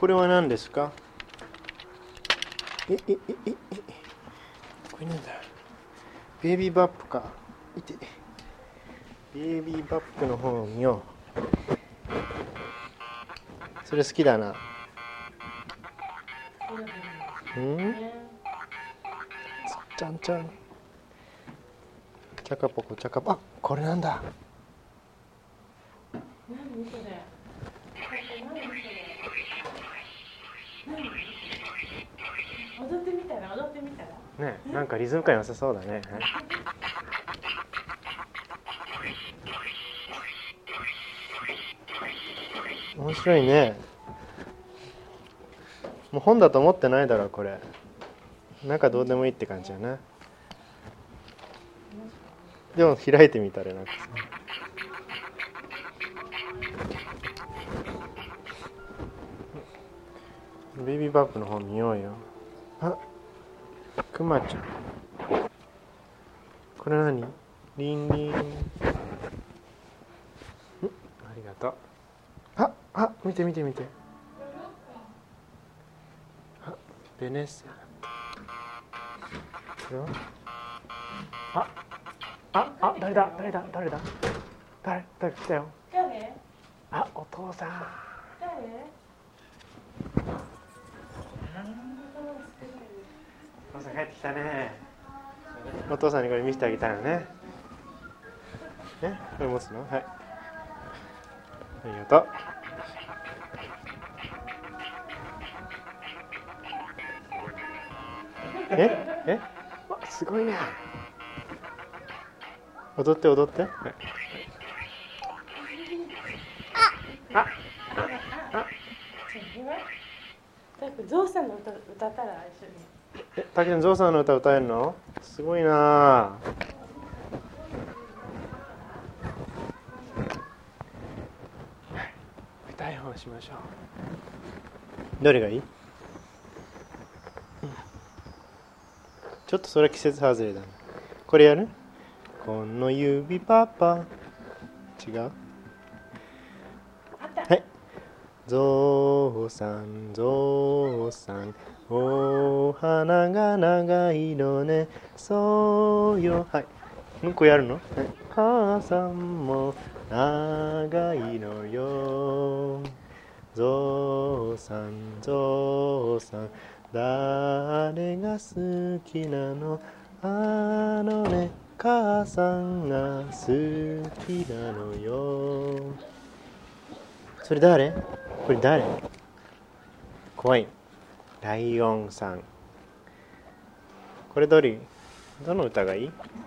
これは何ですか？これなんだ。ベイビーバップか。ベイビーバップの方を見よう。それ好きだな。ちゃんちゃん。チャカポコチャカポ。あ、これなんだ。 何それ。踊ってみたらね、 なんかリズム感良さそうだね。面白いね。もう本だと思ってないだろこれ。中どうでもいいって感じやな。でも開いてみたらなんかさ。ベイビーバップの方見ようよ。あ、クマちゃん。これ何？リンリン。ありがとう。あ、見て。あ、ベネッセ。誰だ？誰来たよ。 誰？ あ、お父さん。 誰？ お父さん帰ってきたね。お父さんにこれ見せてあげたいのね。これ持つの？はい。ありがとう。すごいね。踊って。はい、 ゾウさんの歌ったら一緒に。 たけちゃん、ゾウさんの歌歌えるの？すごいな。歌い方しましょう。どれがいい？ちょっとそれは季節外れだね。これやる？この指パパ。違う？はい。ゾウさんお花が長いのねそうよ。はい。もう一個やるの？はい。母さんも長いのよ。ゾウさん誰が好きなの？ね母さんが好きなのよ。それ誰？これ誰？怖い。ライオンさん。これどの歌がいい？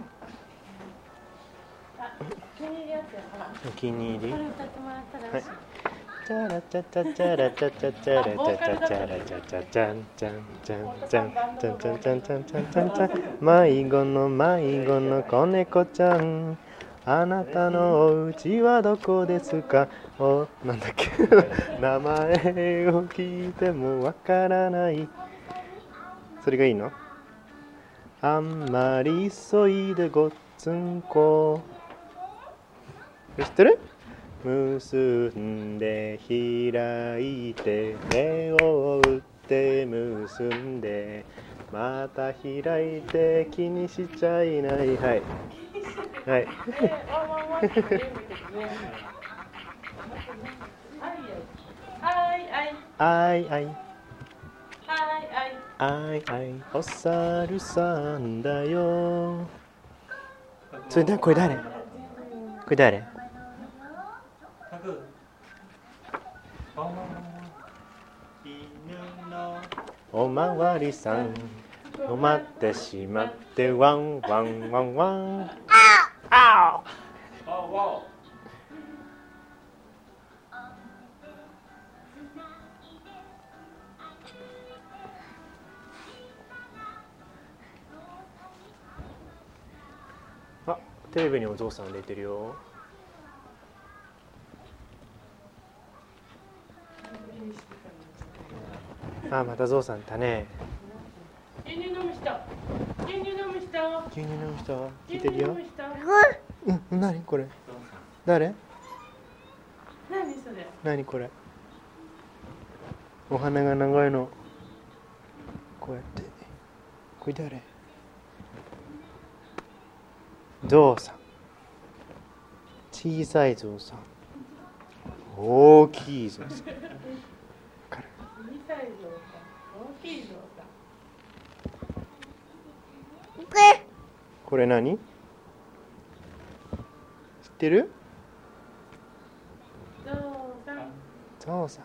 お気に入り？ これ歌ってもらったら。はい。 チャラチャチャチャラチャチャチャラチャチャチャラチャチャチャンチャンチャンチャンチャンチャンチャンチャンチャンチャンチャン迷子の子猫ちゃんあなたのお家はどこですか？なんだっけ名前を聞いてもわからない。それがいいの？あんまり急いでごっつんこ。知ってる？結んで開いて手を打って結んでまた開いて気にしちゃいない。はいはい。お猿さんだよ。それだ、これ誰？おまわりさん止まってしまってワンワンワンワン。あテレビにお父さん出てるよ。またゾウさんいたね。 牛乳飲む人聞いてるよ。何これ？誰？ 何それ？ 何これ？ お花が長いの。こうやって。これ誰？ゾウさん。小さいゾウさん。大きいゾウさん。 小さいゾウさん、大きいゾウさん。 これ何？知ってる？ ゾウさん。 ゾウさん。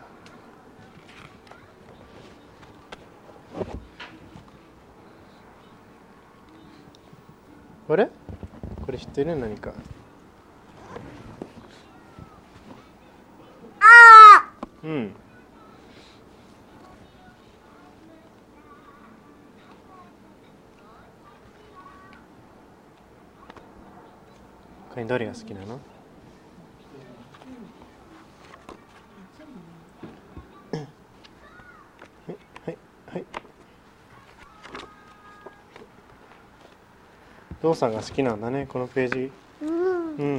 あれ？これ知ってる？何か。うん。他にどれが好きなの？はいはい。ゾウさんが好きなんだね、このページ。うん。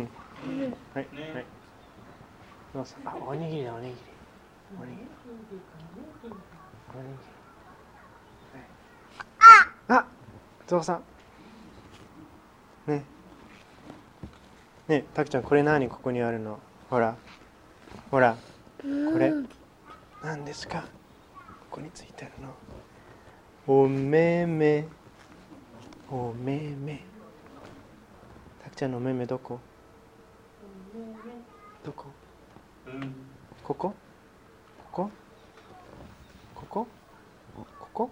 はいはい。ゾウさん、あ、おにぎりだ、おにぎり。おにぎり。おにぎり。あ、ゾウさん。ね。ね、たくちゃん、これ何？ここにあるの。ほら。ほら。これ。何ですか？ここについてるの。お目目。お目目。たくちゃんのお目目どこ？どこ？ここ？ここ？ここ？ここ？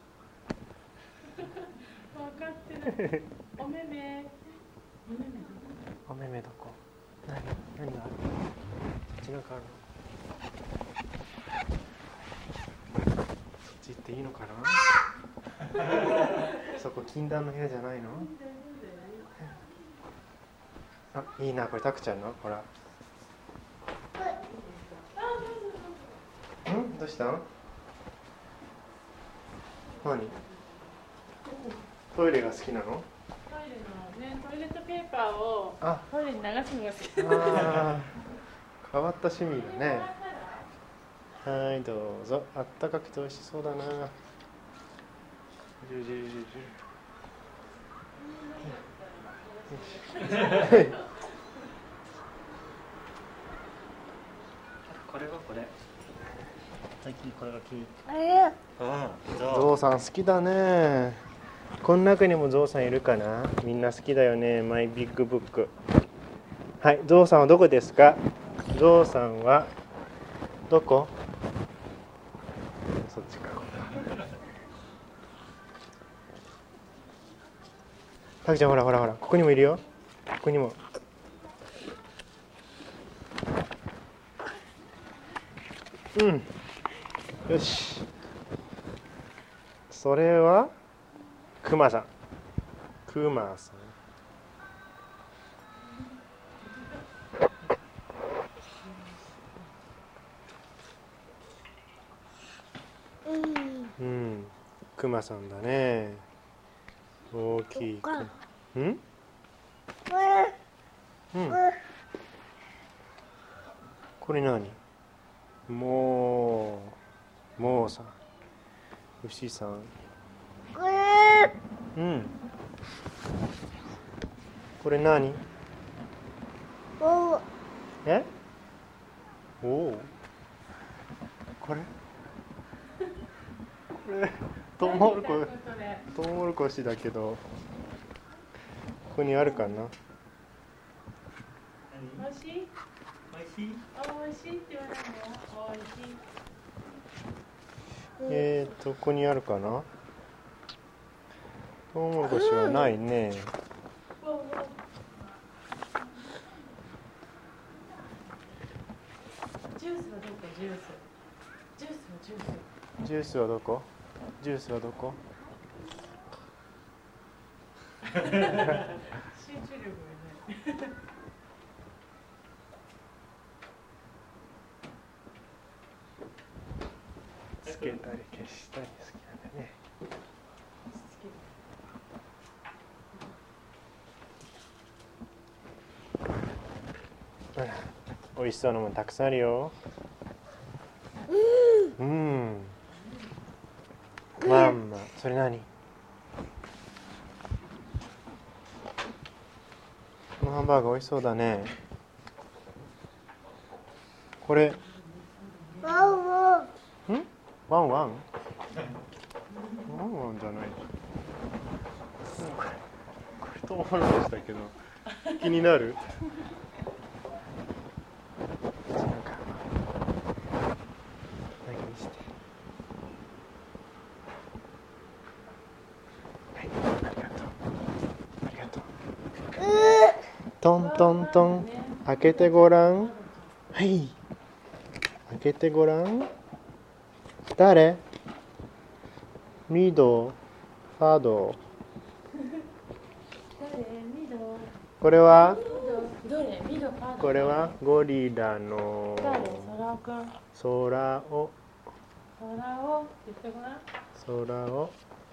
分かってる。お目目。 お目目どこ？何がある？こっちなんかあるの？そっち行っていいのかな？そこ禁断の部屋じゃないの？あ、いいな、これたくちゃんの？ほら。どうしたの？何？トイレが好きなの？ トイレのね、トイレットペーパーをトイレに流すのが好き。 ああ、変わった趣味だね。はい、どうぞ。あったかくて美味しそうだな。ジュジュジュジュ。 これはこれ。最近これが気に。 ゾウさん好きだね。この中にもゾウさんいるかな？みんな好きだよね。マイビッグブック。はい、ゾウさんはどこですか？ゾウさんはどこ？そっちか。たくちゃん、ほらほらほら、ここにもいるよ。ここにも。うん。よし。それはクマさん。クマさん。うん、クマさんだね。大きい。うん？うん。これ何？もうさん。牛さん。うん。これ何？え？おお。これ？これトウモロコシだけど、ここにあるかな？ おいしい？おいしい？おいしいって言わないの？おいしい。 ここにあるかな？トウモロコシはないね。 ジュースはどこ？ジュース。ジュースはジュース。 ジュースはどこ？ジュースはどこ？ 集中力がない。 つけたり消したり好きなんだね。美味しそうなものたくさんあるよ。 うん。まんま、それ何？このハンバーガー美味しそうだね。これ。ワンワン。ん？ワンワン？ワンワンじゃない。これトウモロコシだけど気になる？トントントン、開けてごらん。はい、開けてごらん。誰？ミド、ファド。これは？これはゴリラの空を。空を。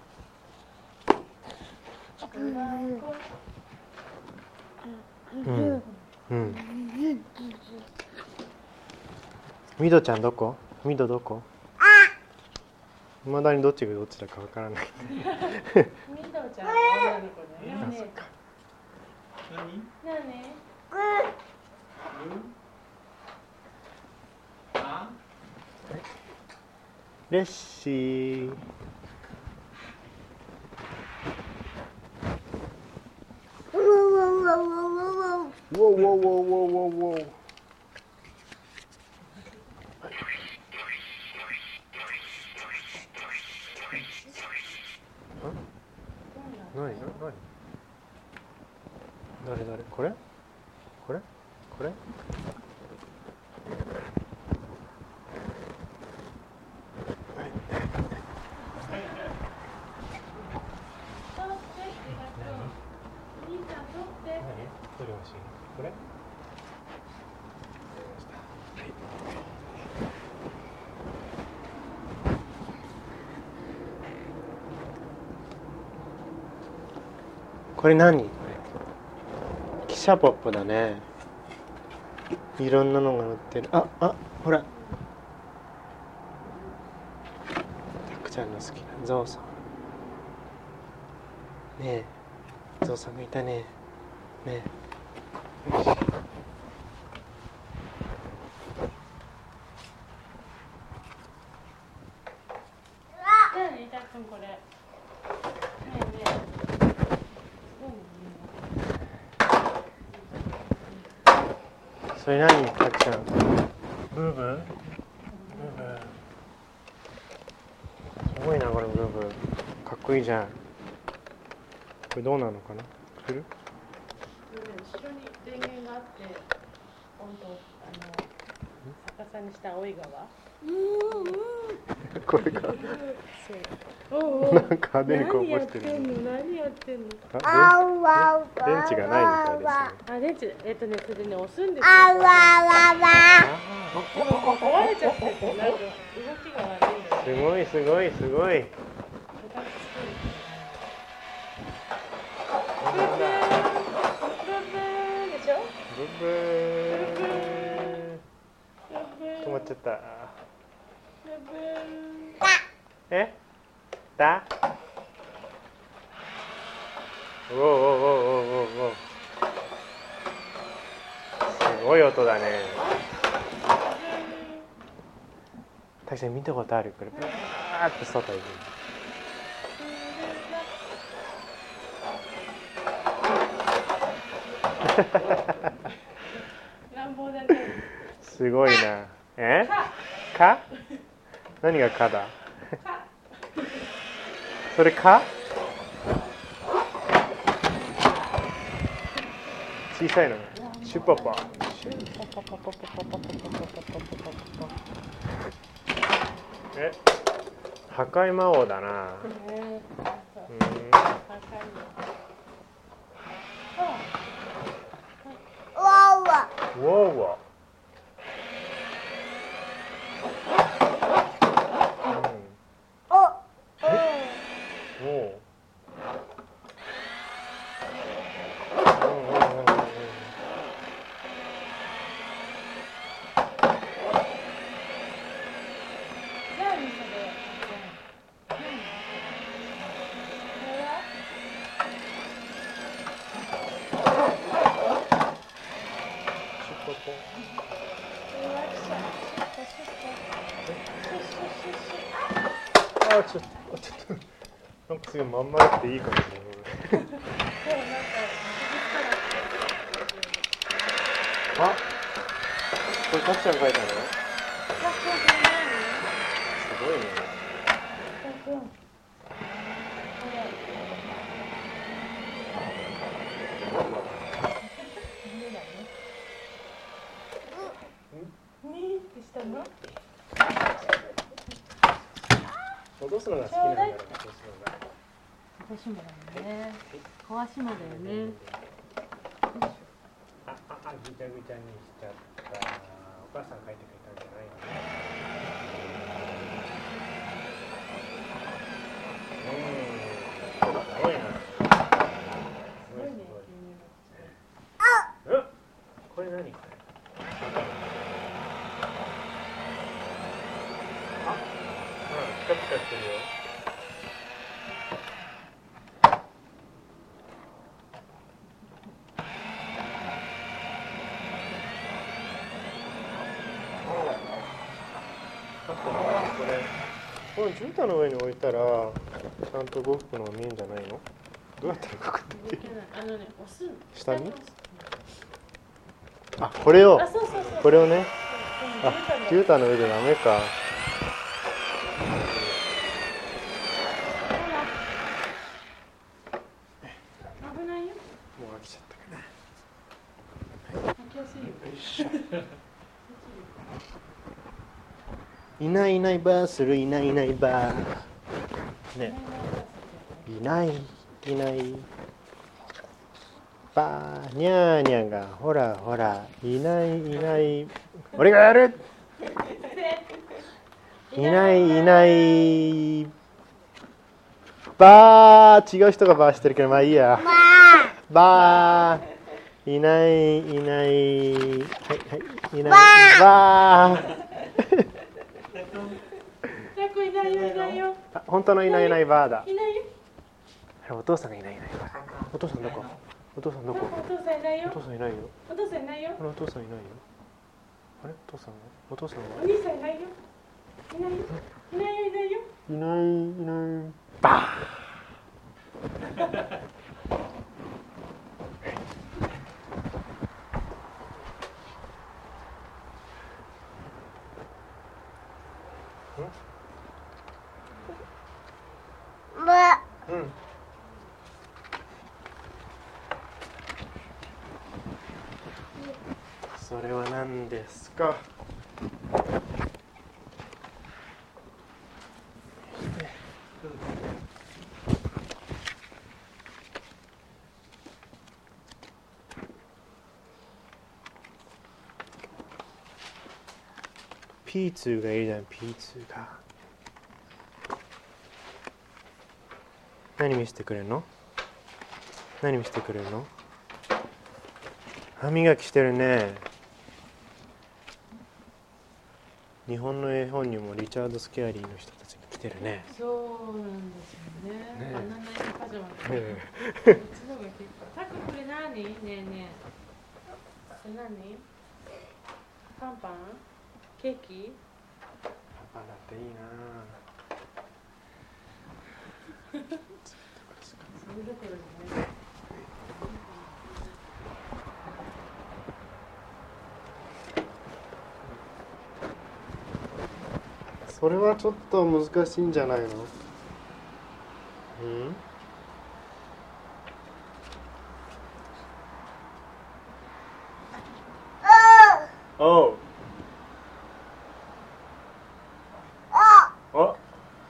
うんうん。ミドちゃんどこ？ミドどこ？未だにどっちがどっちだかわからない。 ミドちゃん女の子だよね。何？ レッシー。ウォーウォーウォーウォーウォー。何？誰？これ？これ？これ？どれ欲しい？これ？これ何？汽車ポップだね。いろんなのが乗ってる。ほら。たくちゃんの好きなゾウさん。ねえ、ゾウさんがいたね。ねえ。よし。 何？たっくんこれ。ねえねえ。 それ何？たくちゃん。ブーブー？すごいなこれブーブー。かっこいいじゃん。これどうなのかな？来る？ 後ろに電源があって、逆さにした青い側。 これか。なんか派手にこぼしてる。 何やってんの？ 電池がないみたいですね。 電池、それでね、押すんですよ。壊れちゃってて、なんか動きが悪いの。 すごいすごいすごい。ブブー。止まっちゃった。え？だ？おおおおおおお。すごい音だね。確かに見たことある。これブワーって外行く。すごいな。え？か？何がかだ？それか？小さいの。シュポポ。え？破壊魔王だな。ウォーウォー。 あちょっとなんかすごいまん丸っていいかもしれない。あ、これたっちゃん書いたの？すごいね。 したの？ 戻すのが好きなんだろう。 私もだよね。川島だよね。 ぐちゃぐちゃにしちゃった。お母さん書いてくれたんじゃないの？すごいな。すごいね。これ何これ？ピカピカしてるよ。この絨毯の上に置いたらちゃんと動くのが見えるんじゃないの？どうやって動くんだっけ？下に？あ、これを。これをね。あ、絨毯の上でダメか。 危ないよ。 もう飽きちゃったかな。 飽きやすいよ。 いないいないばーするいないいないばー。ね。いないいないばーにゃーにゃーがほらほらいないいない俺がやる。いないいないばー。違う人がばーしてるけどまあいいや。ばーいないいないはいはいいないばー。 いないよいないよ。 本当のいないいないばーだ。 いないよ。 お父さんがいないいないばー。お父さんどこ？お父さんどこ？ お父さんいないよ。 お父さんいないよ。 お父さんいないよ。 あれお父さんいないよ。あれお父さんは？お父さんは？ お兄さんいないよ。いないよ。いないよいないよ。 いないいないばー。うん。それは何ですか？P2 がいいじゃん。P2 が何見せてくれるの？何見せてくれるの？歯磨きしてるね。日本の絵本にもリチャード・スケアリーの人たちが来てるね。 そうなんですよね。バナナパジャマ。こっちの方が結構。タクこれ何？ねえねえ。これ何？パンパン？ケーキ？ パパだっていいな。 それどころじゃない。 それはちょっと難しいんじゃないの？うん？おう。お。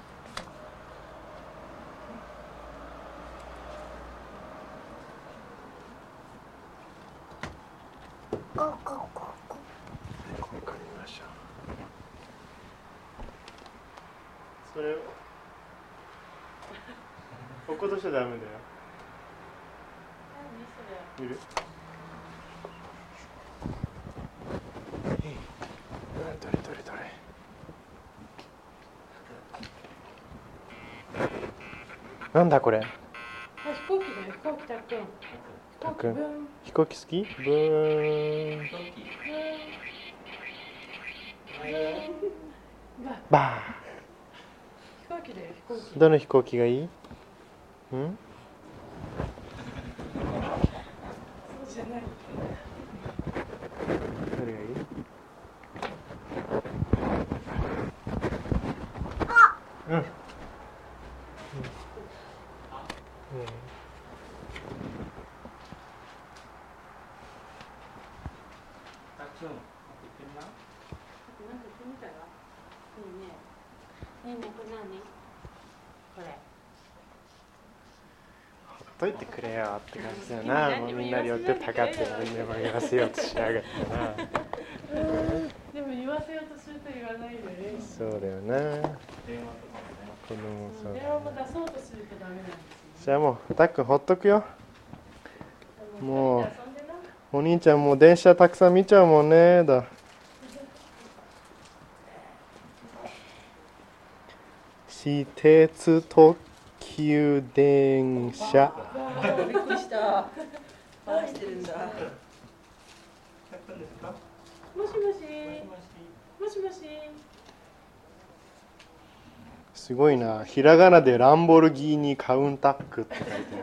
それを落っことしちゃダメだよ。いる？どれどれどれ。なんだこれ？ 飛行機だよ。飛行機たっくん。 たっくん。飛行機好き？ブーン。バー。 飛行機だよ、飛行機。 どの飛行機がいい？うん？ そうじゃない。 どれがいい？うん。うん。 なんか言ってみたら？いいね。ねえねえ、これ何？これ。 ほっといてくれよって感じだな。もうみんなによってたかって何でも言わせようとしやがってな。 でも言わせようとすると言わないよね。 そうだよな。子供そうだ電話も出そうとするとダメなんですよ。 じゃあもうたっくんほっとくよ。もう遊んでな。 お兄ちゃんもう電車たくさん見ちゃうもんねだ。私鉄特急電車。 びっくりした。話してるんだ。 もしもし。もしもし。 すごいな。ひらがなでランボルギーニカウンタックって書いてある。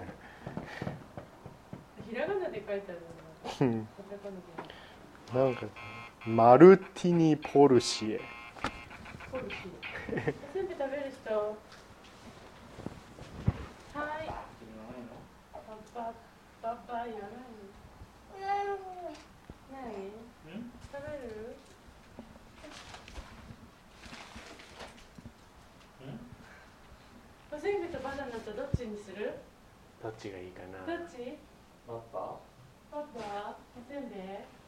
ひらがなで書いてあるの。 なんかマルティニポルシエ。 ポルシエ。全部食べる人。はい。パパ言わないの。何？食べる？おせんべいとバナナとどっちにする？ どっちがいいかな。 どっち？ パパパパ？おせんべい？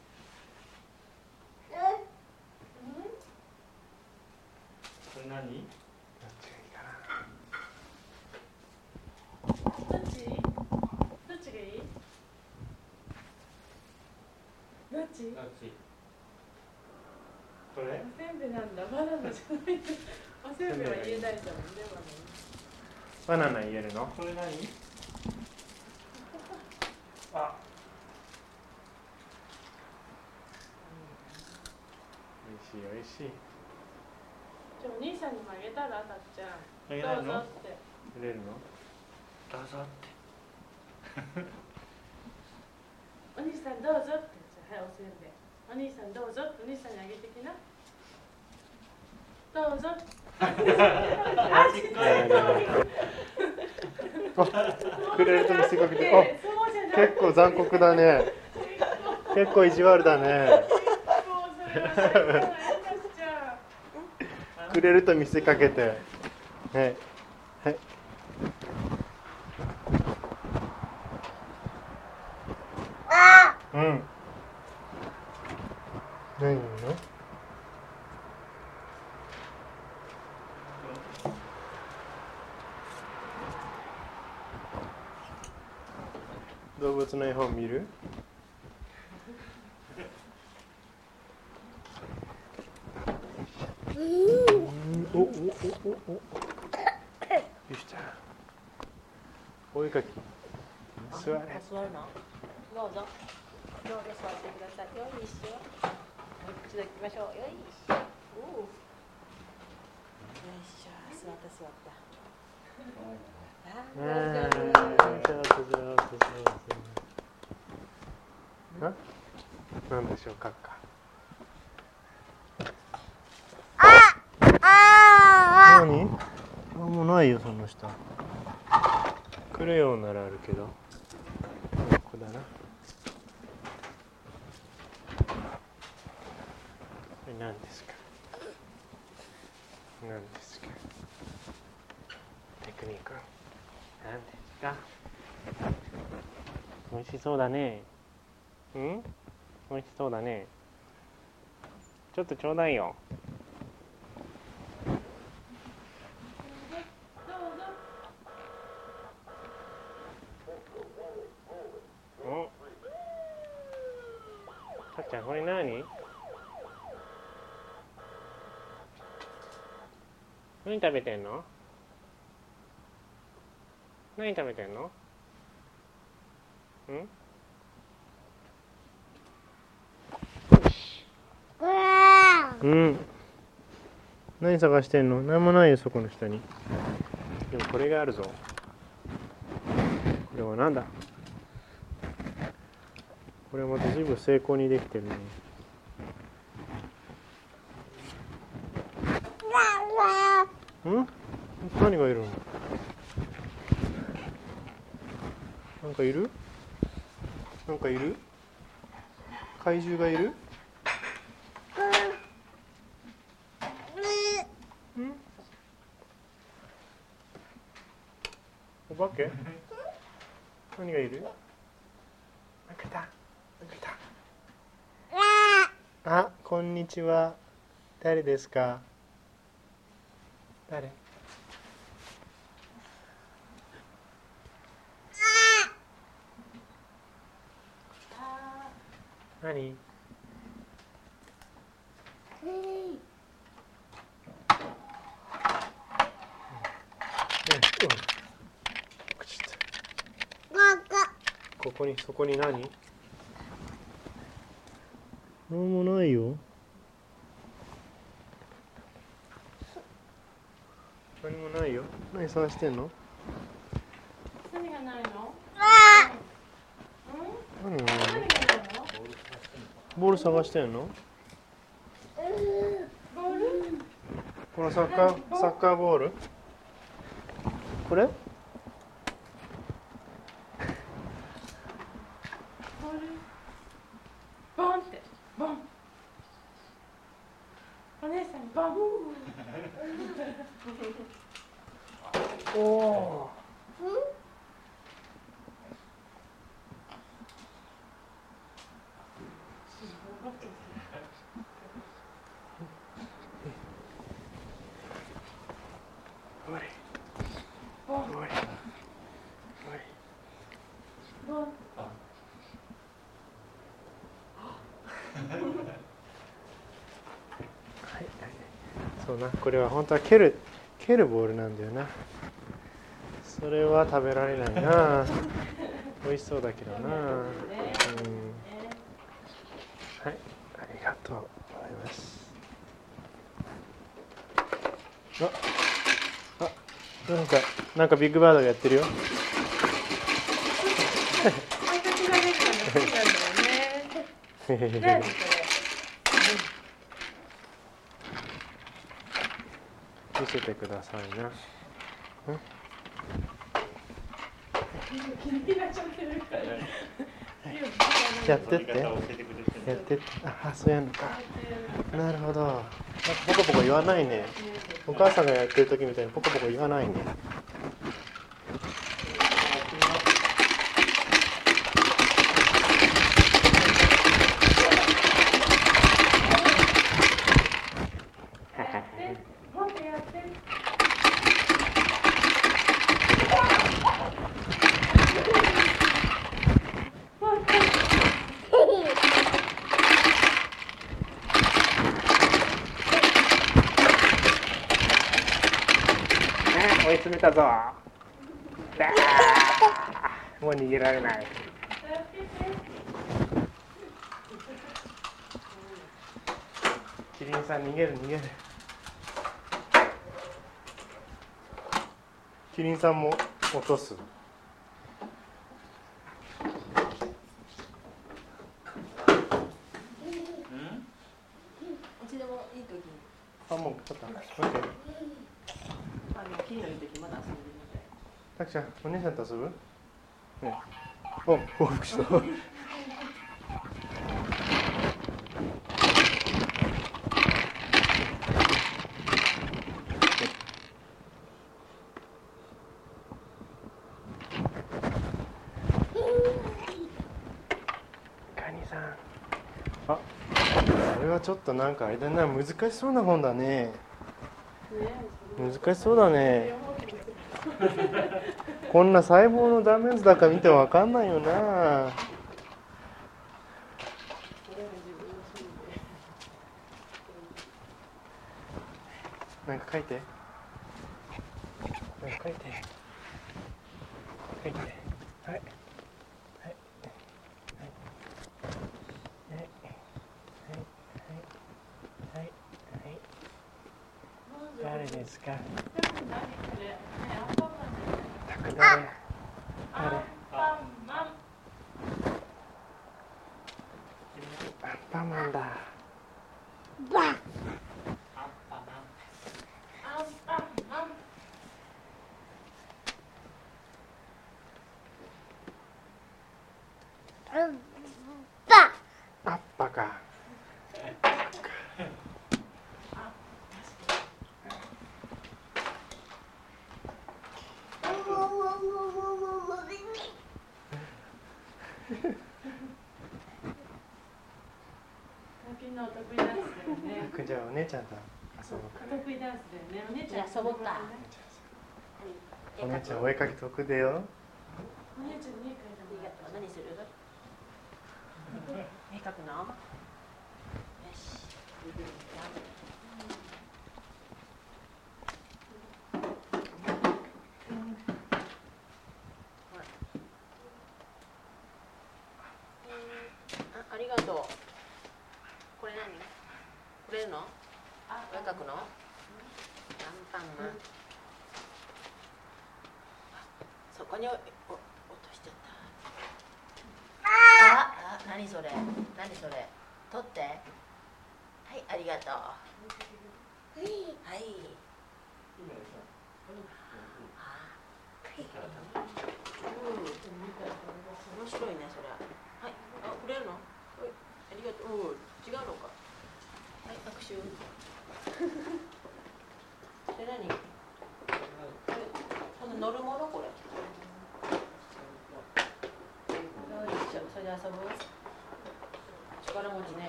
これ何？ どっちがいいかな。 どっち？どっちがいい？どっち？ どっち？これ？ おせんべいなんだ。バナナじゃない。おせんべいは言えないじゃん。でもね。 バナナ言えるの？ これ何？あ、 おいしいおいしい。 じゃあお兄さんにもあげたら、たっちゃん。 あげないの？ どうぞって。 くれるの？ どうぞって。 お兄さんどうぞって。じゃあはい、おせんべい。お兄さんどうぞって。お兄さんにあげてきな。どうぞ。 くれると見せかけて、あ、結構残酷だね。結構意地悪だね。くれると見せかけて。はい。はい。うん。何の？動物の絵本見る？お。よしじゃあ。お絵かき。座れ。 座るの？どうぞ。どうぞ座ってください。よいしょ。一度行きましょう。よいしょ。おお。よいしょ。座った座った。 なんでしょうか。何？もうないよその下。クレヨンならあるけど。ここだな。これ何ですか？何ですか？テクニック。何ですか？美味しそうだね。うん？美味しそうだね。ちょっとちょうだいよ。お。たっちゃんこれ何？何食べてんの？何食べてんの？うん？うん。 何探してんの？何もないよ、そこの下に。でもこれがあるぞ。これはなんだ？これまた随分精巧にできてるね。ん？何がいるの？なんかいる？なんかいる？怪獣がいる？ん？お化け？何がいる？なんかいた。なんかいた。あ、こんにちは。誰ですか？誰？何？そこに何？なんもないよ。何もないよ。何探してんの？ 何がないの？ 何がないの？ボール探してんの？このサッカーボール？これ？ ボンってボン。お姉さんにボン。 おお。そうな、これは本当は蹴るボールなんだよな。それは食べられないな。美味しそうだけどな。はい、ありがとうございます。なんかビッグバードがやってるよ。見せてくださいな。やってって。あ、そうやるのか。なるほど。なんかポコポコ言わないね。お母さんがやってる時みたいにポコポコ言わないね。追い詰めたぞ。もう逃げられない。キリンさん逃げる。キリンさんも落とす。 いつでもいい時に。 あ、もうちょっと。OK。 木のいい時まだ遊んでるみたい。 たくちゃん、お姉さんと遊ぶ？ね。お、報復した。カニさん。あ、これはちょっとなんかあれだな、難しそうな本だね。難しそうだね。こんな細胞の断面図だから見てわかんないよな。なんか書いて。はい。はい。 誰ですか？ 何これ？ね、アンパンマンじゃない？ たく誰？ アンパンマン。 アンパンマンだ。 アンパンマン。 アッパか。 最近のお得意ダンスだよね。 じゃあお姉ちゃんと遊ぼうか。 お得意ダンスだよね。お姉ちゃん遊ぼうか。 お姉ちゃんお絵かき得だよ。 お姉ちゃんに絵描いたの。 何する？絵描くの？よし。ありがとう。これ何？くれるの？絵描くの？アンパンマン。そこに落としちゃった。何それ？何それ？取って。はい、ありがとう。はい。面白いね、それ。はい、くれるの？ありがとう。違うのか。はい、握手。それ何？この乗るものこれ。それで遊ぶ？力持ちね。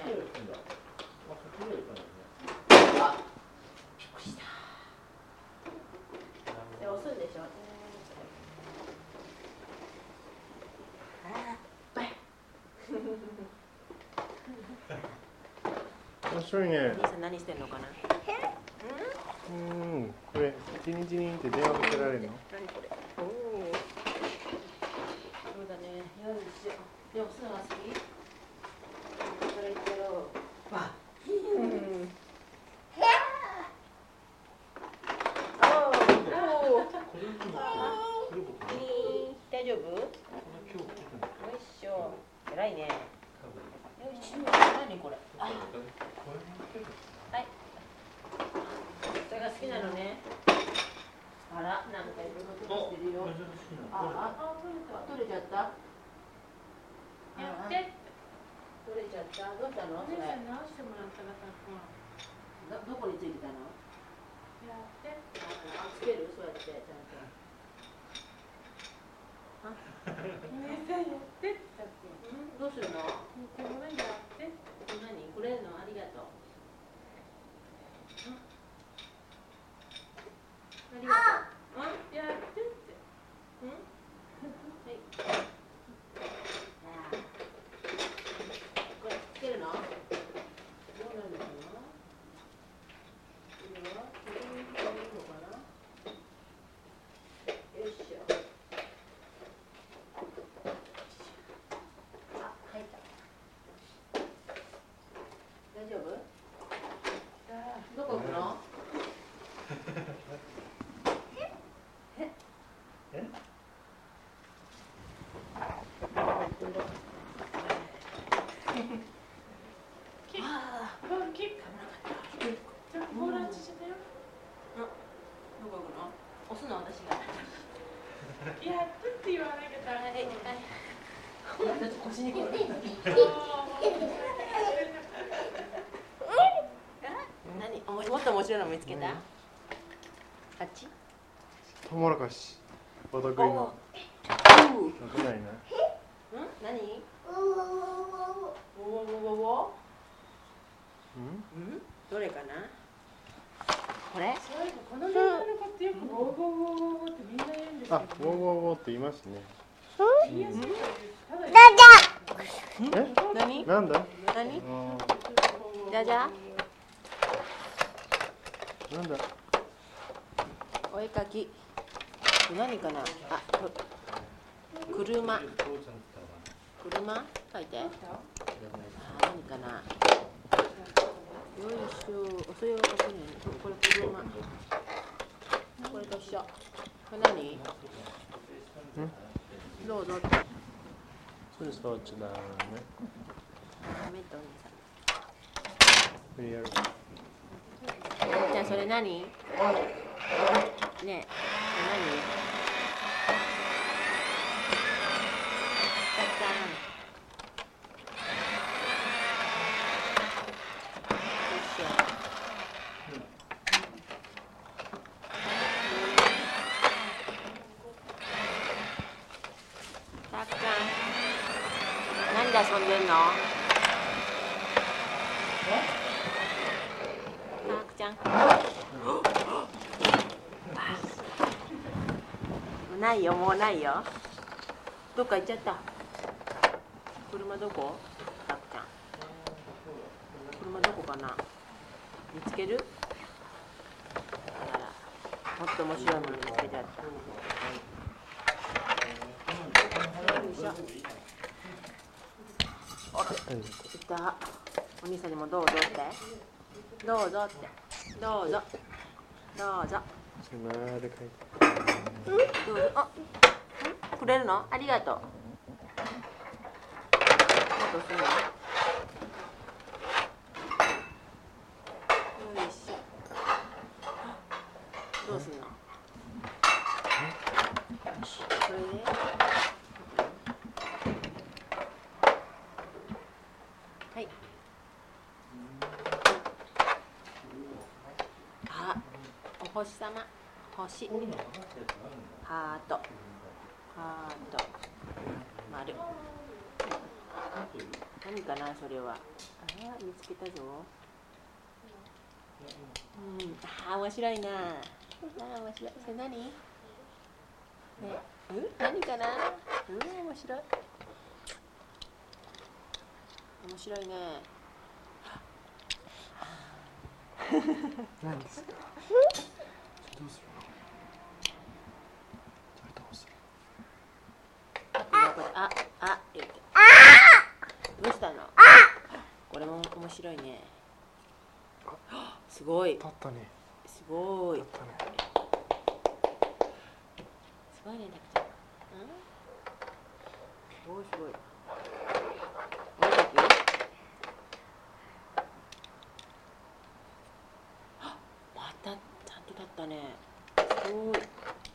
あ、びっくりした。で、押すんでしょ。 面白いね。 兄さん何してんのかな。 これチニチニンって電話かけられるの？ 何これ。おお。そうだね。よいしょ。で、押すのが好き？からいってやろう。わ。大丈夫？よいしょ。偉いね。よいしょ。何これ。はい。それが好きなのね。あら、なんかいろいろとしてるよ。取れちゃった。 やって。 取れちゃった。どうしたの？ お姉さんに直してもらったらさ、 どこについてたの？ やって。 つける？そうやってちゃんと。 お姉さんやってって言ったっけ？ どうするの？ ごめんやって。 何？くれるの？ありがとう。ありがとう。 やってって。 はい。これつけるの？どうなるのかな？いいよ。これにつけるのかな？よいしょ。入った。大丈夫？どこ行くの？押すの私が。 やってって言わなきゃダメ。 腰にくる。何？もっと面白いの見つけた？あっち？ トウモロコシ。お得意の。危ないな。 何？どれかな？これ？ この年代の子ってよくウォーウォーウォーウォーってみんな言うんですよ。 あ、ウォーウォーウォーって言いますね。 言いやすいから何？ なんだ？ 何？じゃじゃ？ なんだ？ お絵かき。何かな？あ、車。車？書いて。何かな？よいしょ。それは書けない。これ車。 しょ。これ何？どうぞって。 それ触っちゃダメ。 ダメってお兄さん。 これやる。 じゃあそれ何？ねえ、これ何？たっちゃん。よいしょ。たっちゃん。何で遊んでんの？たっちゃん。ないよ、もうないよ。どっか行っちゃった。車どこ？たっちゃん。車どこかな。見つける？あらら、もっと面白いもの見つけちゃった。よいしょ。あら、いた。お兄さんにもどうぞって。どうぞって。どうぞ。どうぞ。 それまで書いて。 どうぞ。あ、くれるの？ありがとう。もっとするの？よいしょ。どうするの？それで？はい。あ、お星様。星。ハート。ハート。丸。何かな、それは。あ、見つけたぞ。あ、面白いな。あ、面白い。それ何？ね、何かな。面白い。面白いね。 何ですか？どうするの？それどうする？ どうしたの？これも面白いね。すごい。 立ったね。 すごい。 立ったね。 すごいね、たくちゃん。すごいすごい。お絵描き？またちゃんと立ったね。すごい。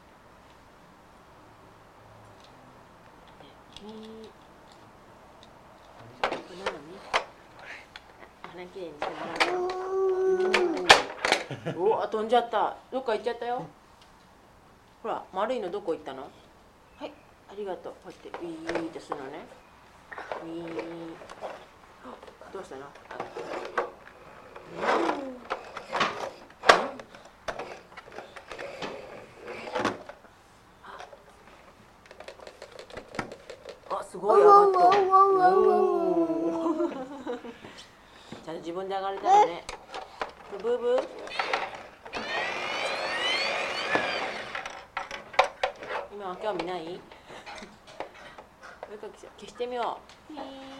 これ何？鼻きれいにしてもらうの？おお、飛んじゃった。どっか行っちゃったよ。ほら、丸いのどこ行ったの？はい、ありがとう。こうやってウィーってするのね。ウィー。どうしたの？あ、すごい上がった。ちゃんと自分で上がれたのね。ブーブー。今は興味ない？お絵描き消してみよう。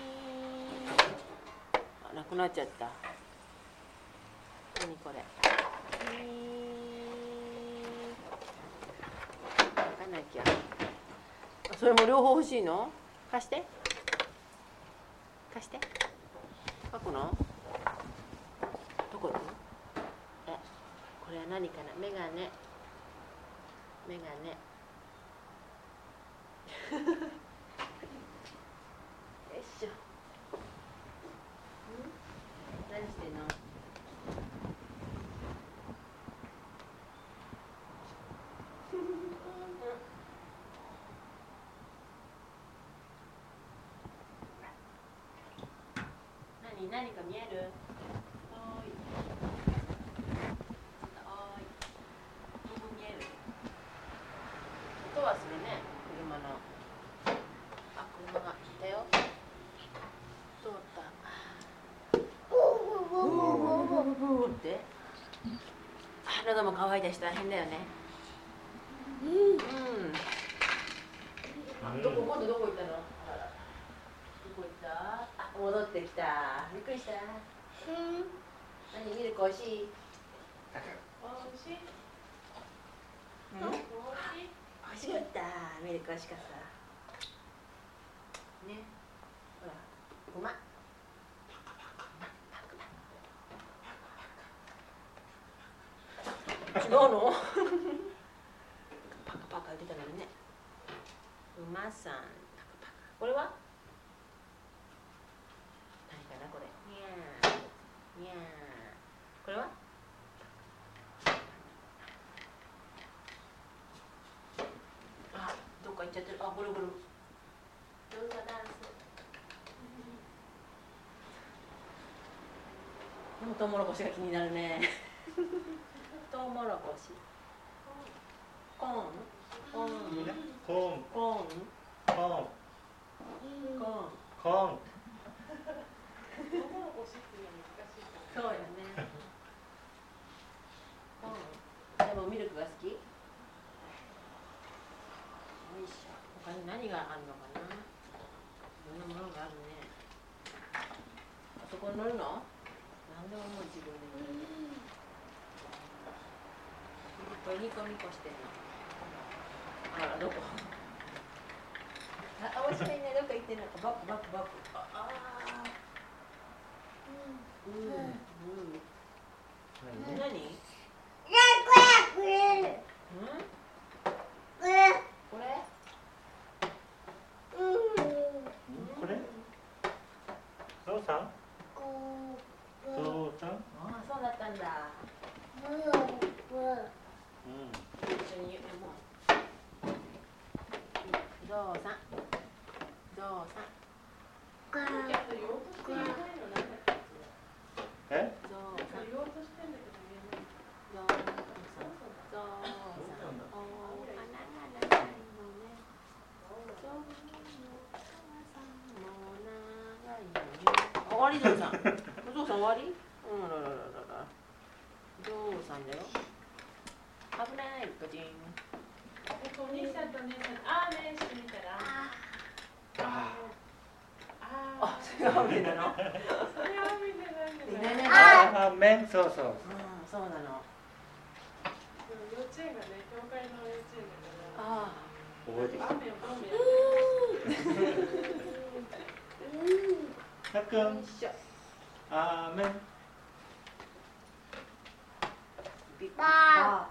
あ、なくなっちゃった。何これ。書かなきゃ。それも両方欲しいの？貸して。貸して。書くの？どこに？え、これは何かな？メガネ。メガネ。よいしょ。何してんの？何か見える？おーい。おーい。見える？音はするね。車の。あ、車が来たよ。通った。ブーって。喉も渇いたし大変だよね。今度どこ行ったの？どこ行った？あ、戻ってきた。びっくりした。何、ミルクおいしい？おいしい？ したミルク美味しかったね。ほらごま違うのパカパカ出たのにね。うまさんパカパカ。これは何かなこれ。にゃーにゃー。これはあ、どっか行っちゃってる。あ、ゴロゴロ。どうぞダンス。でもトウモロコシが気になるね。トウモロコシ。コーン。コーン。 コーン。 コーン。 コーン。 コーン。 コーン。 そうやね。コーン。でもミルクが好き。よいしょ。他に何があるのかな。いろんなものがあるね。あそこに乗るの？何でももう自分で乗る。これニコニコしてんの。あらどこ？あ、面白いね。どこ行ってんのか。バックバックバック。ああ。うん。何？何？これ？ これ？ゾウさん？ゾウさん？ ああ、そうだったんだ。一緒に言うもう。ゾウさん。ゾウさん。 え？ ゾウさん。 言おうとしてんだけど言えない。 ゾウさん。ゾウさん。お花が長いのね。ゾウの母さんも長いのね。終わりゾウさん。ゾウさん終わり？うんららららら。ゾウさんだよ。危ない。ガチン。 お兄さんとお姉さん、あーねしてみたら。 あ、それが海なの？ それは海じゃないんだよ。 ねね。 あ、麺、そうそう。 そうなの。 幼稚園がね、教会の幼稚園だから。 ああ。 覚えてきた。 雨をどう見る？ たっくん。 よいしょ。 あー麺。 ビッあ。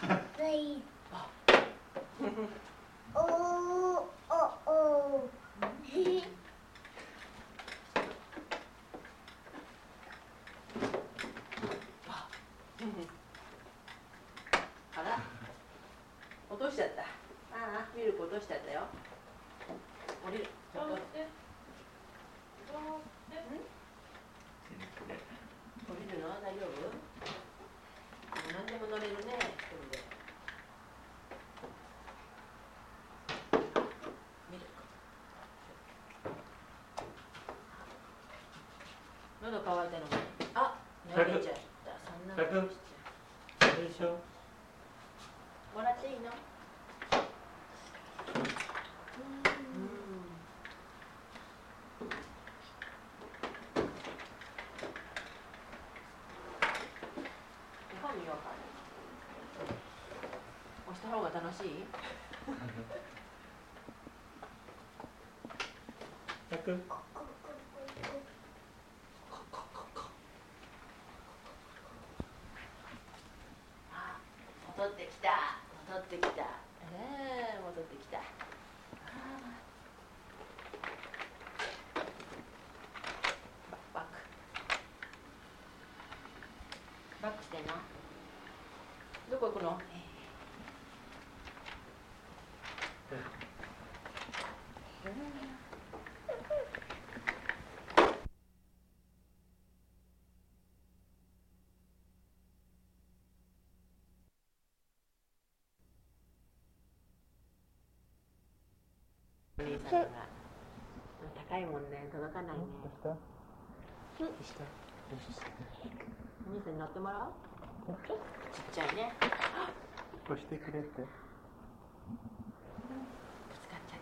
あら、落としちゃった。ああ、ミルク落としちゃったよ。降りる。 どうしてどうして降りるの？大丈夫？何でも乗れるね、一人で。ミルク。喉乾いたのに。あ、やめちゃった。そんなことしちゃう。 よいしょ。 もらっていいの？絵本見ようか。押した方が楽しい？ たっくん。 戻ってきた。戻ってきた。戻ってきた。バック。バックしてんの？どこ行くの？お兄さんが高いもんね、届かないね。 どうした？ お兄さんに乗ってもらう？ちっちゃいね。 押してくれて。 ぶつかっちゃった。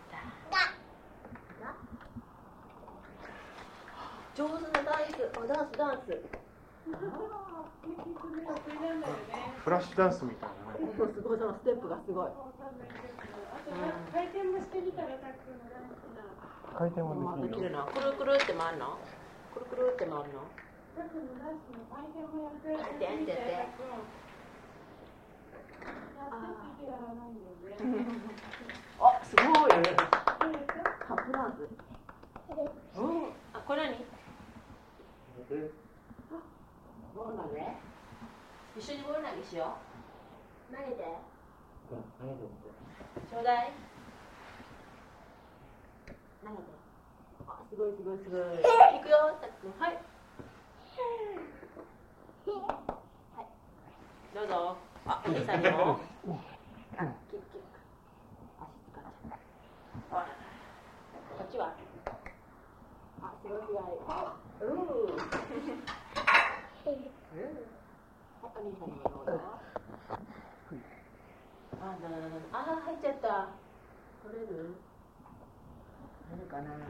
上手なダンス。ダンスダンス。 フラッシュダンスみたいなね。 すごい、そのステップがすごい。 あと回転もしてみたらタックの大好きな。 回転もできるの？ くるくるって回るの？くるくるって回るの？ タックの大好きな回転もやってやってみて。あ、すごい。カップダンス。あ、これ何？ボール投げ？一緒にボール投げしよう。投げて。ちょうだい。投げて。あ、すごいすごいすごい。行くよ、たっくん。はい。はい。どうぞ。あ、お兄さんにも。あ、キック。足使っちゃった。こっちは。あ、すごいすごい。お兄さんにもどうぞ。あ、入っちゃった。取れる？取れるかな？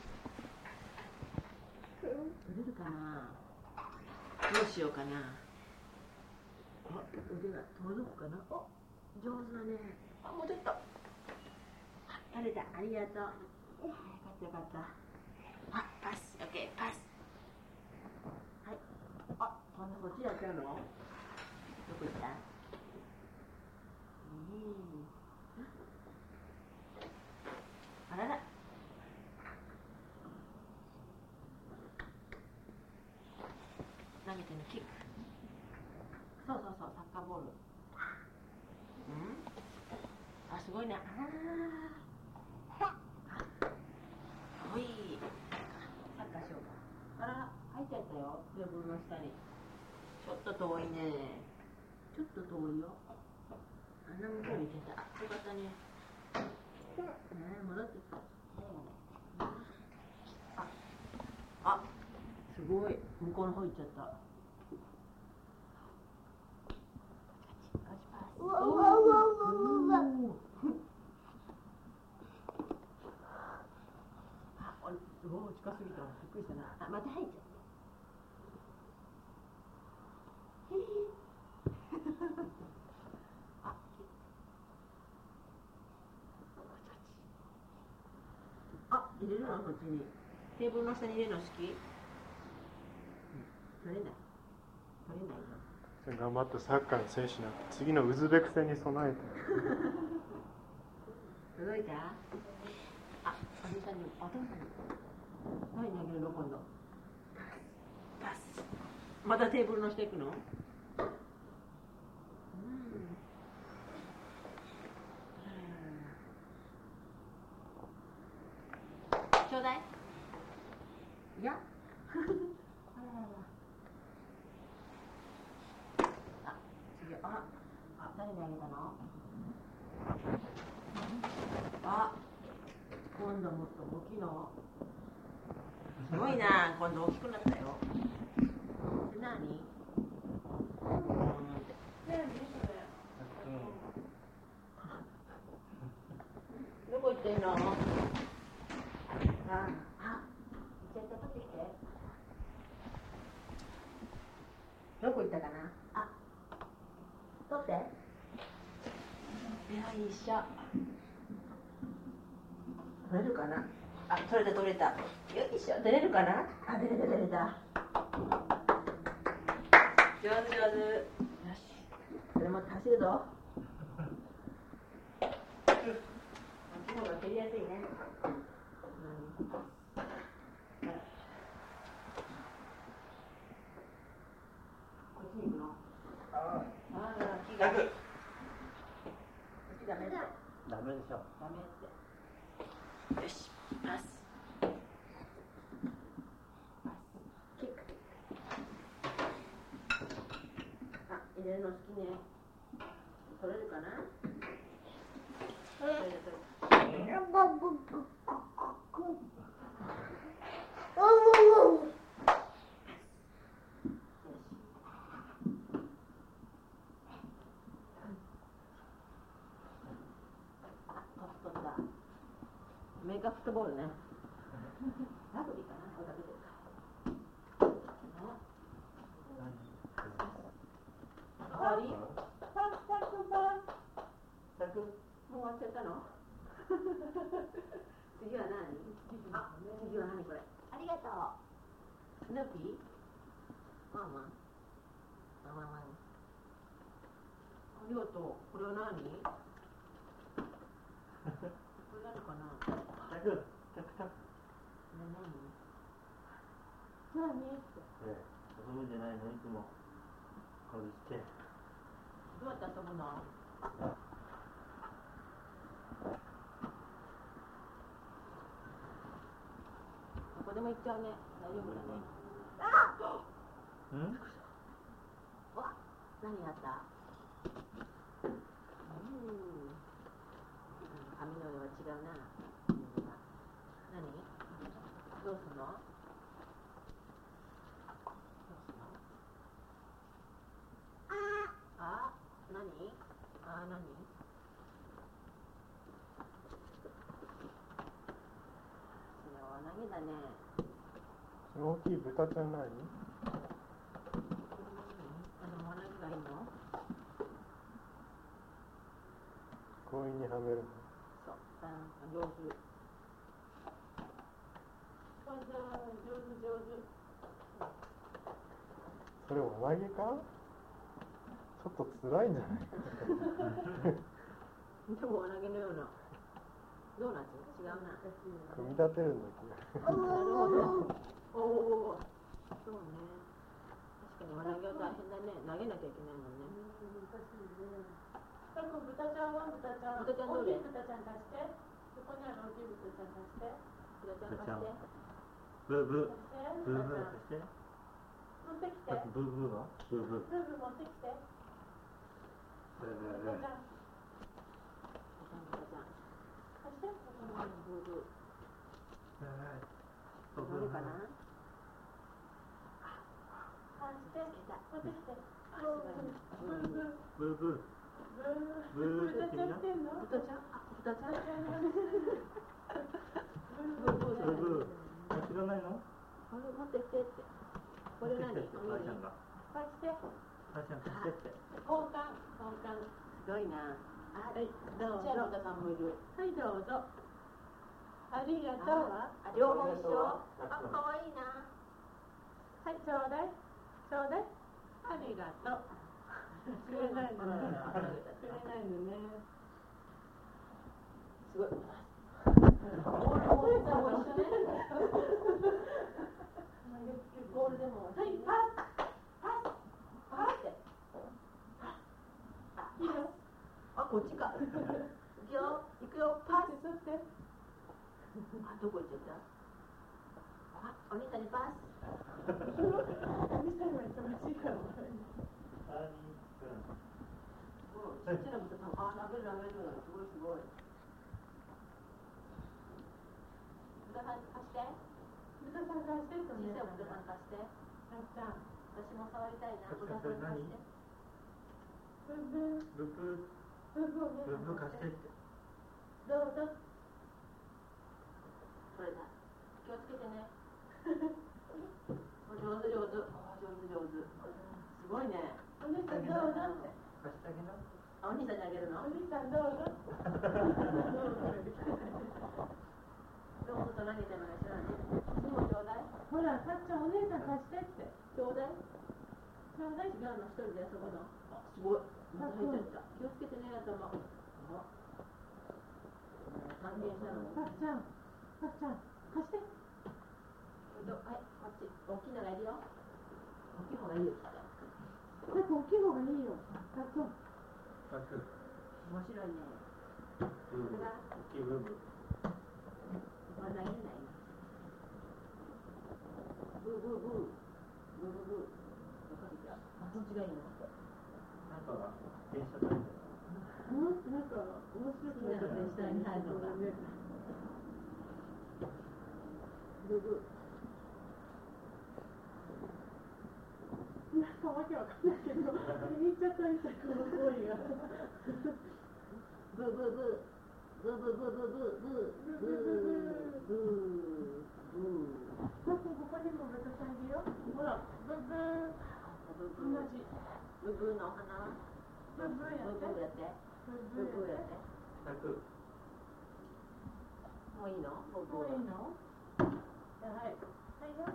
取れるかな？どうしようかな。あ、腕が届くかな？お、上手だね。あ、もうちょっと。取れた。ありがとう。よかったよかった。あ、パス。オッケー、パス。はい。あ、こっちやったの？どこ行った？あらら。投げてのキック。そう、サッカーボール。あ、すごいね。おい。サッカーしようか。あらら、入っちゃったよ。テーブルの下に。ちょっと遠いね。ちょっと遠いよ。あんな向こうに行けた。よかったね。戻ってきた。あ、すごい。向こうの方行っちゃった。近すぎた。びっくりしたな。あ、また入っちゃった。あ、入れるの？こっちに。テーブルの下に入れるの好き？取れない。取れないよ。 頑張ってサッカーの選手になって次のウズベク戦に備えて。 届いた？あ、お兄さんに、お父さんに。何投げるの今度？パス。またテーブルの下行くの？ちょうだい。いや。あ、次、誰にあげたの？あ、今度もっと大きいの。すごいな、今度大きくなったよ。何？どこ行ってんの？行っちゃった、取ってきて。どこ行ったかな？あ、取って。よいしょ。取れるかな？あ、取れた。よいしょ、出れるかな？あ、出れた。上手。よし。それ持って走るぞ。こっちの方が蹴りやすいね。こっちに行くの？木が。こっちダメって。 ダメでしょ。 ダメって。よし、パス。キック。あ、入れるの好きね。取れるかな？取れた。メガフットボールね。ラグビーかな？ラグビーか。終わり？もう終わっちゃったの？ 次は何？あ、次は何これ？ありがとう。スヌーピー？ワンワン。ワンワンワン。ありがとう。これは何？これ何かな？ タクタクタク。 何？ これ遊ぶんじゃないの？いつもこうして。 どうやって遊ぶの？どこでも行っちゃうね。大丈夫だね。 うん？ わ、何やった？髪の色は違うな。何？どうすんの？あ、何？あ、何？それは何だね。 大きい豚ちゃん何？ 輪投げがいいの？ 強引にはめるの？ そう、上手。上手。 それ輪投げか？ちょっと辛いんじゃないか。 でも輪投げのような。ドーナツ？違うな。 組み立てるんだけど。 なるほど。おお。そうね。確かに輪投げは大変だね。投げなきゃいけないもんね。 難しいね。タコ、豚ちゃんは豚ちゃん。 豚ちゃんどれ？ 大きい豚ちゃん貸して。そこにある大きい豚ちゃん貸して。 豚ちゃん貸して。 ブーブー。ブーブー貸して。 持ってきて。 ブーブーは？ブーブー。 ブーブー持ってきて。 ブーブー。 豚ちゃん。貸して。 ブーブー。 ブーどれかな？ 貸して。持ってきて。 ブーブー。 ブーブー。ブー豚ちゃんしてんの？ 豚ちゃん？あ、豚ちゃん？ ブーブー。知らないの？ これ持ってきてって。これ何？ お母ちゃんが。 貸して。 お母ちゃん貸してって。 交換。 すごいな。 はい、どうぞ。 ちっちゃい豚さんもいる。 はい、どうぞ。ありがとう。 あ、両方一緒？あ、かわいいな。 はい、ちょうだい。ちょうだい。ありがとう。くれないのね。くれないのね。 すごい。ボールでも。 はい、パス。 って。 いいよ。 あ、こっちか。行くよ。行くよ。パス。 取って。 あ、どこ行っちゃった？あ、お兄さんにパス。 お店も忙しいから。 ちっちゃな豚さん。あ、投げる。すごいすごい。豚さん貸して。 豚さん貸してとね。 小さい豚さん貸して。私も触りたいな。豚さん貸して。 ブーブー。 ブーブー。 ブーブー。 ブーブー貸してって。 どうぞ。 これだ。気をつけてね。上手。すごいね。 お兄さんどうぞ。 貸してあげな。 あ、お兄さんにあげるの？ お兄さんどうぞ。 どうぞと投げてるのが知らない。にもちょうだい。 ほら、さっちゃんお姉さん貸してって。 ちょうだい。 ちょうだい。 違うの、一人で遊ぶの。あ、すごい。また入っちゃった。気をつけてね、頭。関係したの。 さっちゃん貸して。 はい、こっち。大きいのがいるよ。大きい方がいいよ。 大きい方がいいよ。さっちゃん。 面白いね。 ブーブー。大きいブーブー。 まだ投げれないな。ブー。どこ行った？あ、どっちがいいの？ なんか電車だね。 なんか面白くない。 電車に入るのが。ブー。 なんかわけわかんないけど、言っちゃったみたい、この行為が。 ブー。 ここにも豚さんいるよ。ほら、ブーブー。同じ。 ブーブーのお花は？ ブーブーやって。 ブーブーやって。 タク。 もういいの？僕もういいの？じゃあはい。はいよ。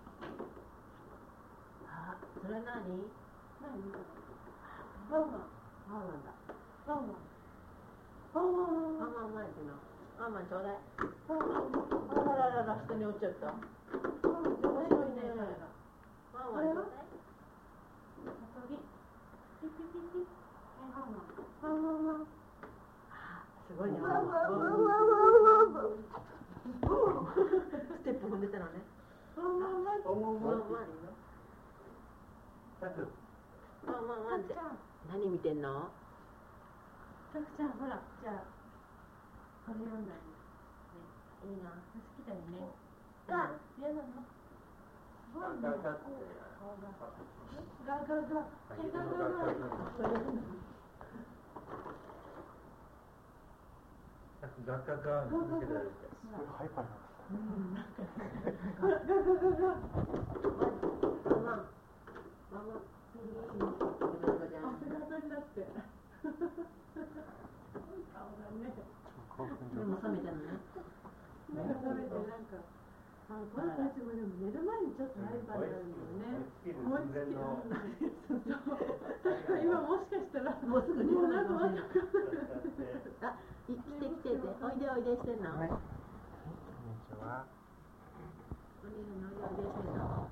あ、それ何？ 何？ワンワン。 ワンワンだ。 ワンワン。ワンワン。 ワンワンワンっていうの。ワンワンちょうだい。 ワンワン。 あらららら、下に落ちちゃった。 ワンワン上手いね。 ワンワンちょうだい。 あとぎ。ピピピピ。はいワンワン。ワンワンワン。 すごいね。ワンワンワンワンワンワンワン。ステップ踏んでたのね。 ワンワンワン。 ワンワンワンいいの？ワンワンワンって何見てんの？ たくちゃんほらじゃあこれ読んだり。 いいな。 好きだよね。嫌なの？ガガガ。ガガガ。 ガガガ見てたらいい。 ハイパーなんですガガガガ。 ワンワン。ワンワン。 汗だくになって。顔がね。 目も覚めたのね。 目が覚めてなんか。この子たちもでも寝る前にちょっとハイパーになるんだよね。思いつきなんだ。今もしかしたらもうすぐ寝もうるなんかまた。 あ、来て来てて、おいでおいでしてんの。 はい。こんにちは。 おいでおいでしてんの。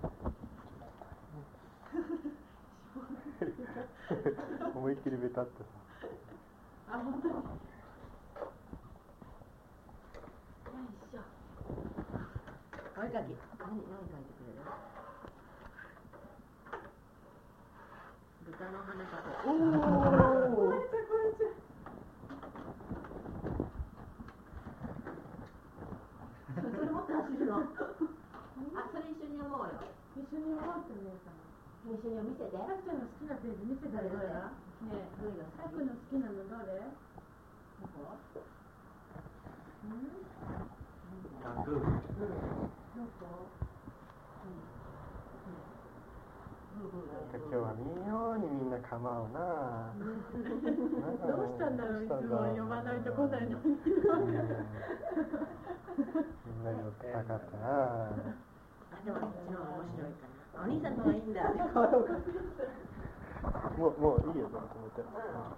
思いっきりベタってさ。 あ、本当に。よいしょ。 お絵かき。何描いてくれる？豚の羽かこ。 おお。これちゃこれちゃ。 それ持って走るの？あ、それ一緒に読もうよ。 一緒に読もうって姉さん。 一緒に見せて。 たくちゃんの好きなページ見せてどれだ？ねえ、 どれがたくの好きなのどれ？ どこ？ うん？ ガグ。 どこ？ 今日は妙にみんな構うな。 どうしたんだろう、いつも呼ばないと来ないのに。 みんなに寄ってたかったな。 あ、でもこっちの方が面白いかな。お兄さんの方がいいんだ。 もういいよ、止めて。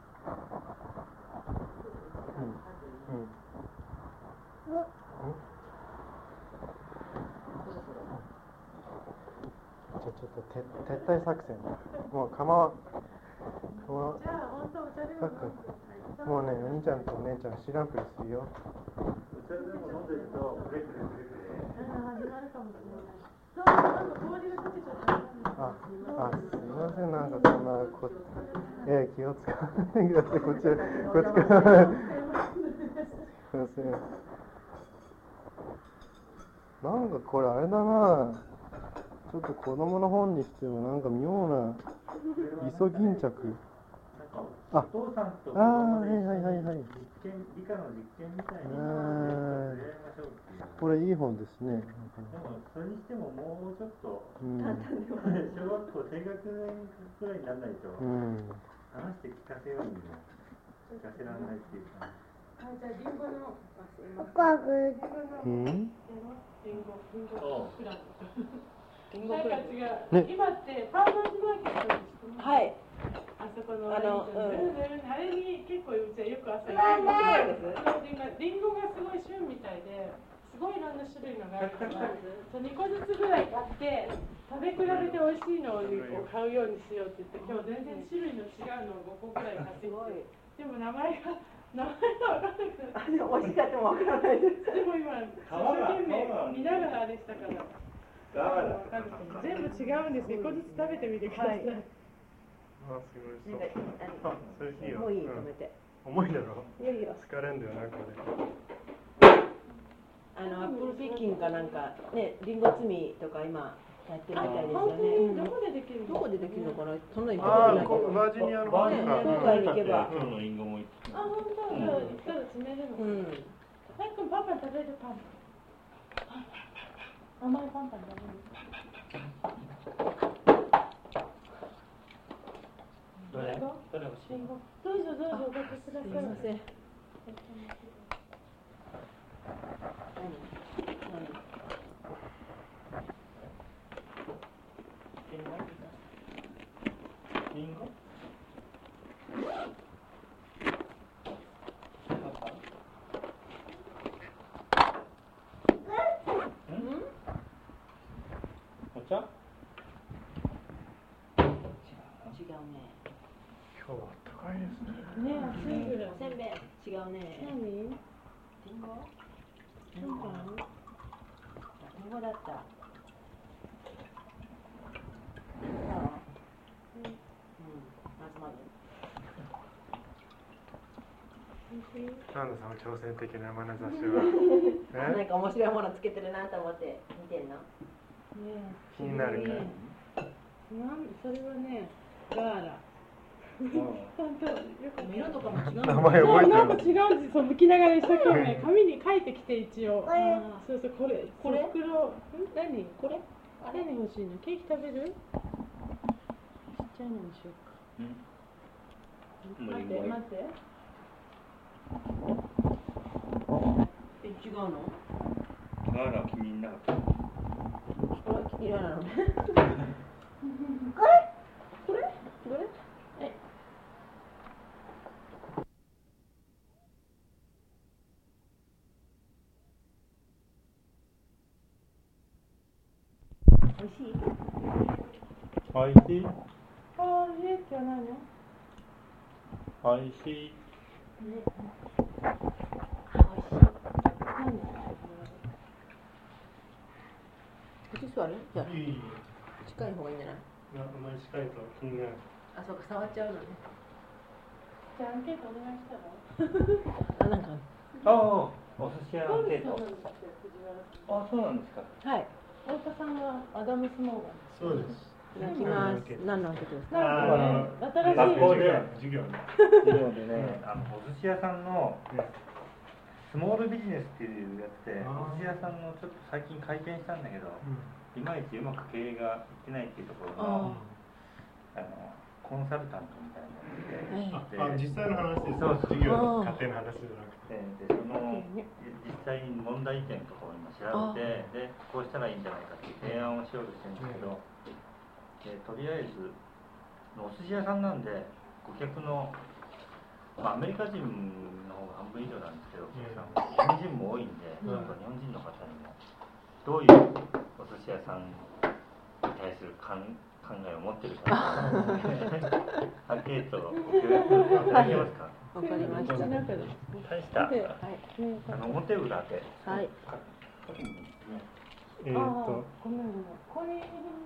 じゃあちょっと撤退作戦。もう構わん。 じゃあ、本当お茶でも。 もうね、お兄ちゃんとお姉ちゃん知らんぷりするよ。 それでも飲んでるとブレクで。 始まるかもしれない。そう、なんか氷が溶けちゃった。 すいません、なんかそんな気を使わないでください。こっちから。すいません。なんかこれあれだな。ちょっと子供の本にしてはなんか妙なイソギンチャク。 お父さんとはい。 理科の実験みたいにやりましょうっていう。 これいい本ですね。 でもそれにしてももうちょっとうん小学校低学年くらいにならないと話して聞かせようにも聞かせられないっていうか。 じゃあ、リンゴの。今ってパーマーズマーケットにしてます。 はい。 あそこのあれに結構うちはよく朝行く。リンゴがすごい旬みたいで、すごいいろんな種類のがあるから、2個ずつぐらい買って食べ比べて美味しいのを買うようにしようって言って、今日全然種類の違うのを5個ぐらい買ってきて、でも名前が分からなくなって。 美味しかったも分からないです。 でも今一生懸命見ながらあれしたから。全部違うんです。1個ずつ食べてみてください。 すごいそう。それいいよ。 もういい、止めて。 重いだろ。 いやいや。 疲れんだよな、これ。アップルピッキングかなんかね、リンゴ摘みとか今やってるみたいですよね。 どこでできるの？ どこでできるのかな。そんなにバージニアの方に郊外に行けば。 今日のリンゴもいい。 本当。ただ詰めるの。さっきパパ食べるパン。甘いパン食べる。 どれ欲しい？ どうぞおかけください。 すいません。 リンゴ？お茶？ 違うね。 今日は高いですね。 ね、暑いぐらい。 せんべい違うね。 何？ リンゴ？ シャンパン？ リンゴだった。まずなんだその挑戦的な眼差しは。 なんか面白いものつけてるなと思って見てんの。 ね、 気になるから。 それはね、ガーラ。本当よく色とかも違う。 名前覚えてなんかる。 違うんですよ。向きながら一生懸命紙に書いてきて一応。そうそうこれ袋。何？これ？何欲しいの？ケーキ食べる？ちっちゃいのにしようか。待って待って。 違うの？ ガーラ気に入らなかった。 これ色なのね。これ？どれ？美味しい？ おいしい？ ああ、家って何？ おいしい。 何？ こっち座る？じゃあいい。 近い方がいいんじゃない？ あんまり近いと気になる。 あ、そうか触っちゃうのね。 じゃあアンケートお願いしたら？ あ、なんか。 ああ、お寿司屋のアンケート。 そうなんですよ、藤原さん。 あ、そうなんですか。 はい。 太田さんはアダムスモーガン。 そうです。 いただきます。何のアンケートですか？ なんかね、新しい学校で授業ね。 授業でね、お寿司屋さんのスモールビジネスっていうやつで、お寿司屋さんのちょっと最近会見したんだけど、いまいちうまく経営がいってないっていうところのコンサルタントみたいなので、 実際の話です。 そう授業の家庭の話じゃなくて。 でその実際に問題点とかを今調べて、でこうしたらいいんじゃないかっていう提案をしようとしてるんですけど、とりあえずお寿司屋さんなんで顧客の、アメリカ人の方が半分以上なんですけど、日本人も多いんで、日本人の方にもどういうお寿司屋さんに対する考えを持ってるかアンケートをご協力いただけますか？ わかりました。 大した表裏で。 はい。 ごめんごめん。ここに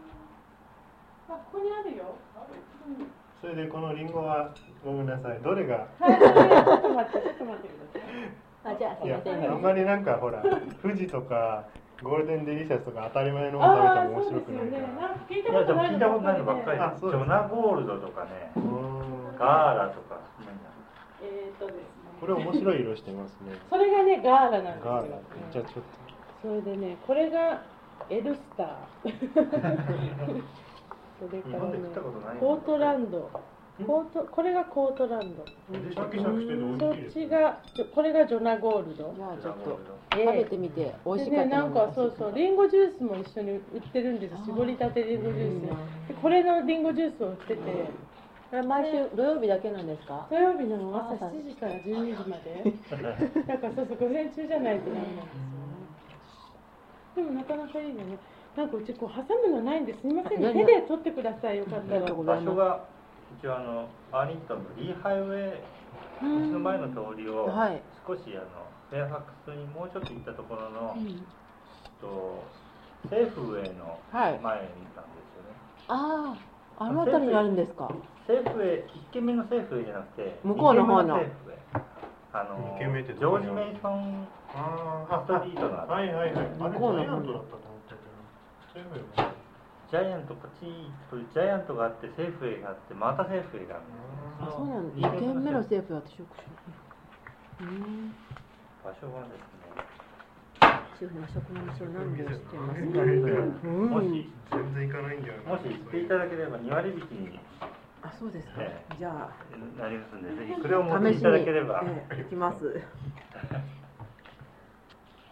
あるよ。 それでこのリンゴはごめんなさい。どれが？ ちょっと待ってください。 あ、じゃあすいやみません。 あんまりなんかほら富士とかゴールデンデリシャスとか当たり前のもの食べても面白くないから。 聞いいやでも聞いたことないのばっかりあ、 ジョナゴールドとかね、ガーラとか。 ですね。 これ面白い色してますね。 それがねガーラなんですよ。 ガーラ。じゃあちょっと。 それでね、これがエルスター。それからね、コートランド。これがコートランド。 シャキシャキしてて美そっ味しいです。 ちがこれがジョナゴールド。 じゃあちょっと食べてみて美味しかったでね、なんかそうそうリンゴジュースも一緒に売ってるんです。絞りたてリンゴジュース。でこれのリンゴジュースを売ってて。 これ毎週土曜日だけなんですか？ 土曜日の朝7時から12時まで。だからそう午前中じゃないとダメなんですよね。でもなかなかいいよね。なんかうちこう挟むのないんです。すみません、手で取ってください。よかったら。 場所が一応アーリントンのリーハイウェイうちの前の通りを少しフェアファックスにもうちょっと行ったところの、セーフウェイの前にいたんですよね。 ああ、あの辺りにあるんですか？ セーフウェイ1軒目のセーフウェイじゃなくて向こうの方の 2軒目ってジョージ・メイソンストリートのはいはいはい。 向こうの方のジャイアントこっちジャイアントがあってセーフウェイがあってまたセーフウェイがあるんですよ。 あ、そうなんです。2軒目のセーフ私よく知らない。 場所はですね。 主婦の食の店を何で知ってますか？ もし全然行かないんだよ。 もし行っていただければ2割引きに。 あ、そうですか。じゃあなりますんで、ぜひこれを持っていただければ。 行きます。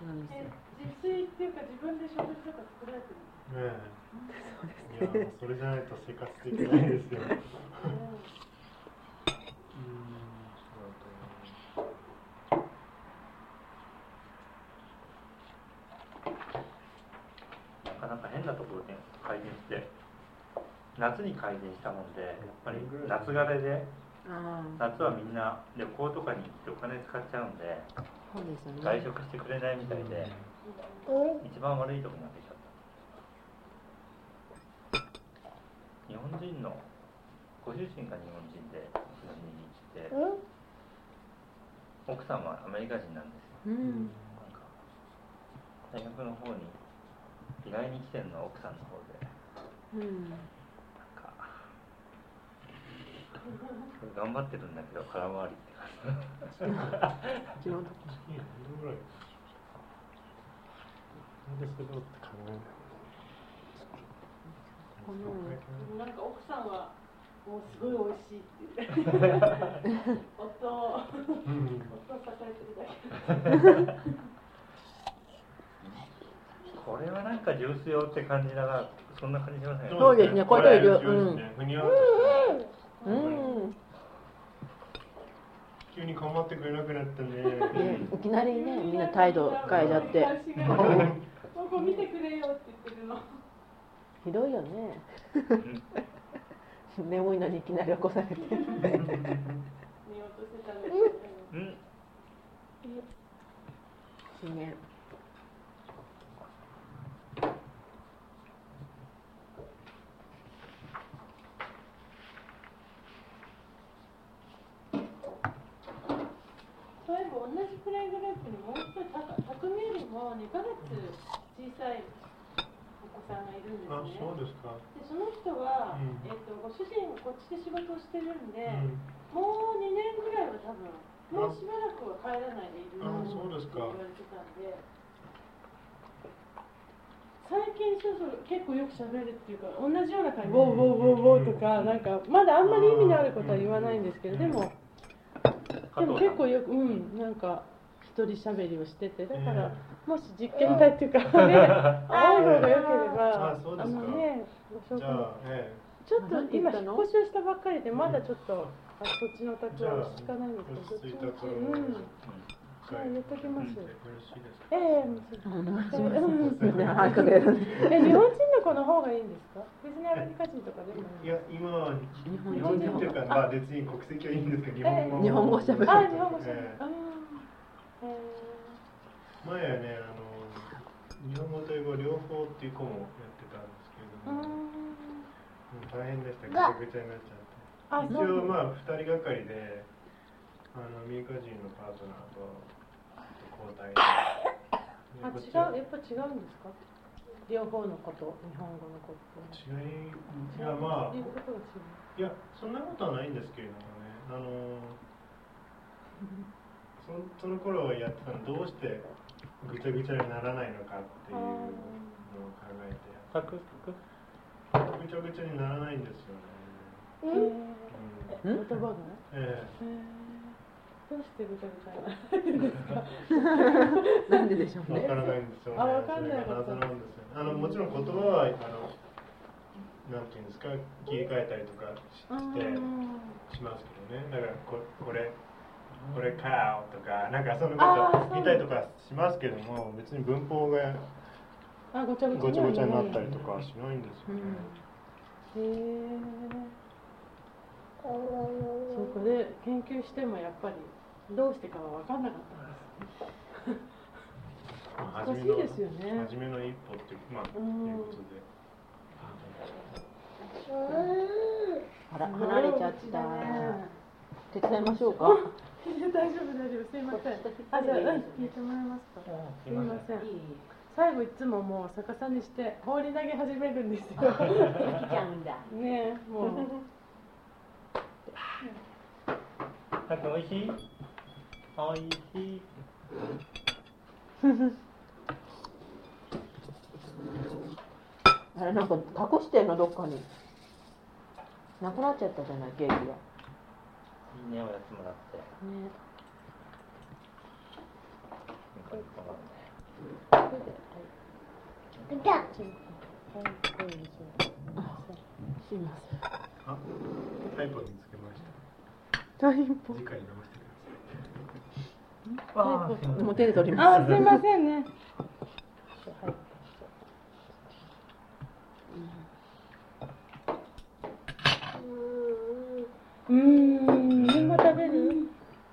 自炊っていうか自分で食事とか作られてる。 いやそれじゃないと生活できないですよ。 なかなか変なところで改善して、夏に改善したもんで、やっぱり夏枯れで、夏はみんな旅行とかに行ってお金使っちゃうんで、 そうですよね。 外食してくれないみたいで、一番悪いところになってきちゃった。日本人のご主人が日本人でうちの家に来て、奥さんはアメリカ人なんですよ。なんか大学の方に意外に来てるのは奥さんの方で、なんか頑張ってるんだけど空回りって感じ。 何度ぐらいなんでそれをって考えない。 なんか奥さんはもうすごい美味しいって言って夫を支えてるだけ。 これはなんかジュース用って感じだな。そんな感じしませんか。 そうですね。これと急に構ってくれなくなったね。 いきなりね、みんな態度変えちゃって。 ここ見てくれよって言ってるの。 ひどいよね。眠いのにいきなり起こされて。見落としてたのに。ね。 そういえば同じくらいグループにもう一人、匠よりも2ヶ月小さいお子さんがいるんですね。 あ、そうですか。 でその人は、ご主人こっちで仕事をしてるんで、もう2年ぐらいは多分もうしばらくは帰らないでいるって言われてたんで、最近そう結構よく喋るっていうか、同じような感じ、ウォーウォーウォーウォーとか、なんかまだあんまり意味のあることは言わないんですけど、でも結構よく、なんか一人喋りをしてて、だからもし実験台っていうかね、青い方が良ければ、ご紹介。ちょっと今引っ越しをしたばっかりで、まだちょっとそっちのお宅は落ち着かないんですけど、どっちも言っときます。日本人の子の方がいいんですか？別にアメリカ人とかでもいい。 いや、今は日本人っていうか、まあ別に国籍はいいんですけど、 日本語喋る。 日本語喋る。 前はね、日本語と英語両方っていう子もやってたんですけども、大変でした。ぐちゃぐちゃになっちゃって。一応まあ2人がかりで、アメリカ人のパートナーと交代で。 やっぱ違うんですか？両方のこと、日本語のこと。 いや、まあ、いや、そんなことはないんですけれどもね、その頃はやってたの、どうしてぐちゃぐちゃにならないのかっていうのを考えて、ぐちゃぐちゃにならないんですよね。 言葉が？どうしてぐちゃぐちゃにならないんですか？ なんででしょうね。 わからないんですよね。 わかんないこと。 謎なんですよ。もちろん言葉はなんていうんですか、切り替えたりとかしますけどね。だからこれカオとかなんかそのこと言ったりとかしますけども、別に文法がごちゃごちゃになったりとかはしないんですよね。 そこで研究してもやっぱりどうしてかは分かんなかったんです。難しいですよね。 初めの一歩っていうことで。 あら、離れちゃった。手伝いましょうか。 大丈夫、すいません。じゃあ聞いてもらえますか。すいません。最後いつももう逆さにして放り投げ始めるんですよ。 できちゃうんだ。 ねえ、もう。 さっきおいしい？おいしい。 あれなんか隠してんのどっかに。なくなっちゃったじゃないケーキが。 いいね、おやつもらって。 ね。 すいません。 あ、タイポ見つけました。 タイポ。 次回直してくあタイポ。 もう手で取ります。すいませんね。みんな食べる？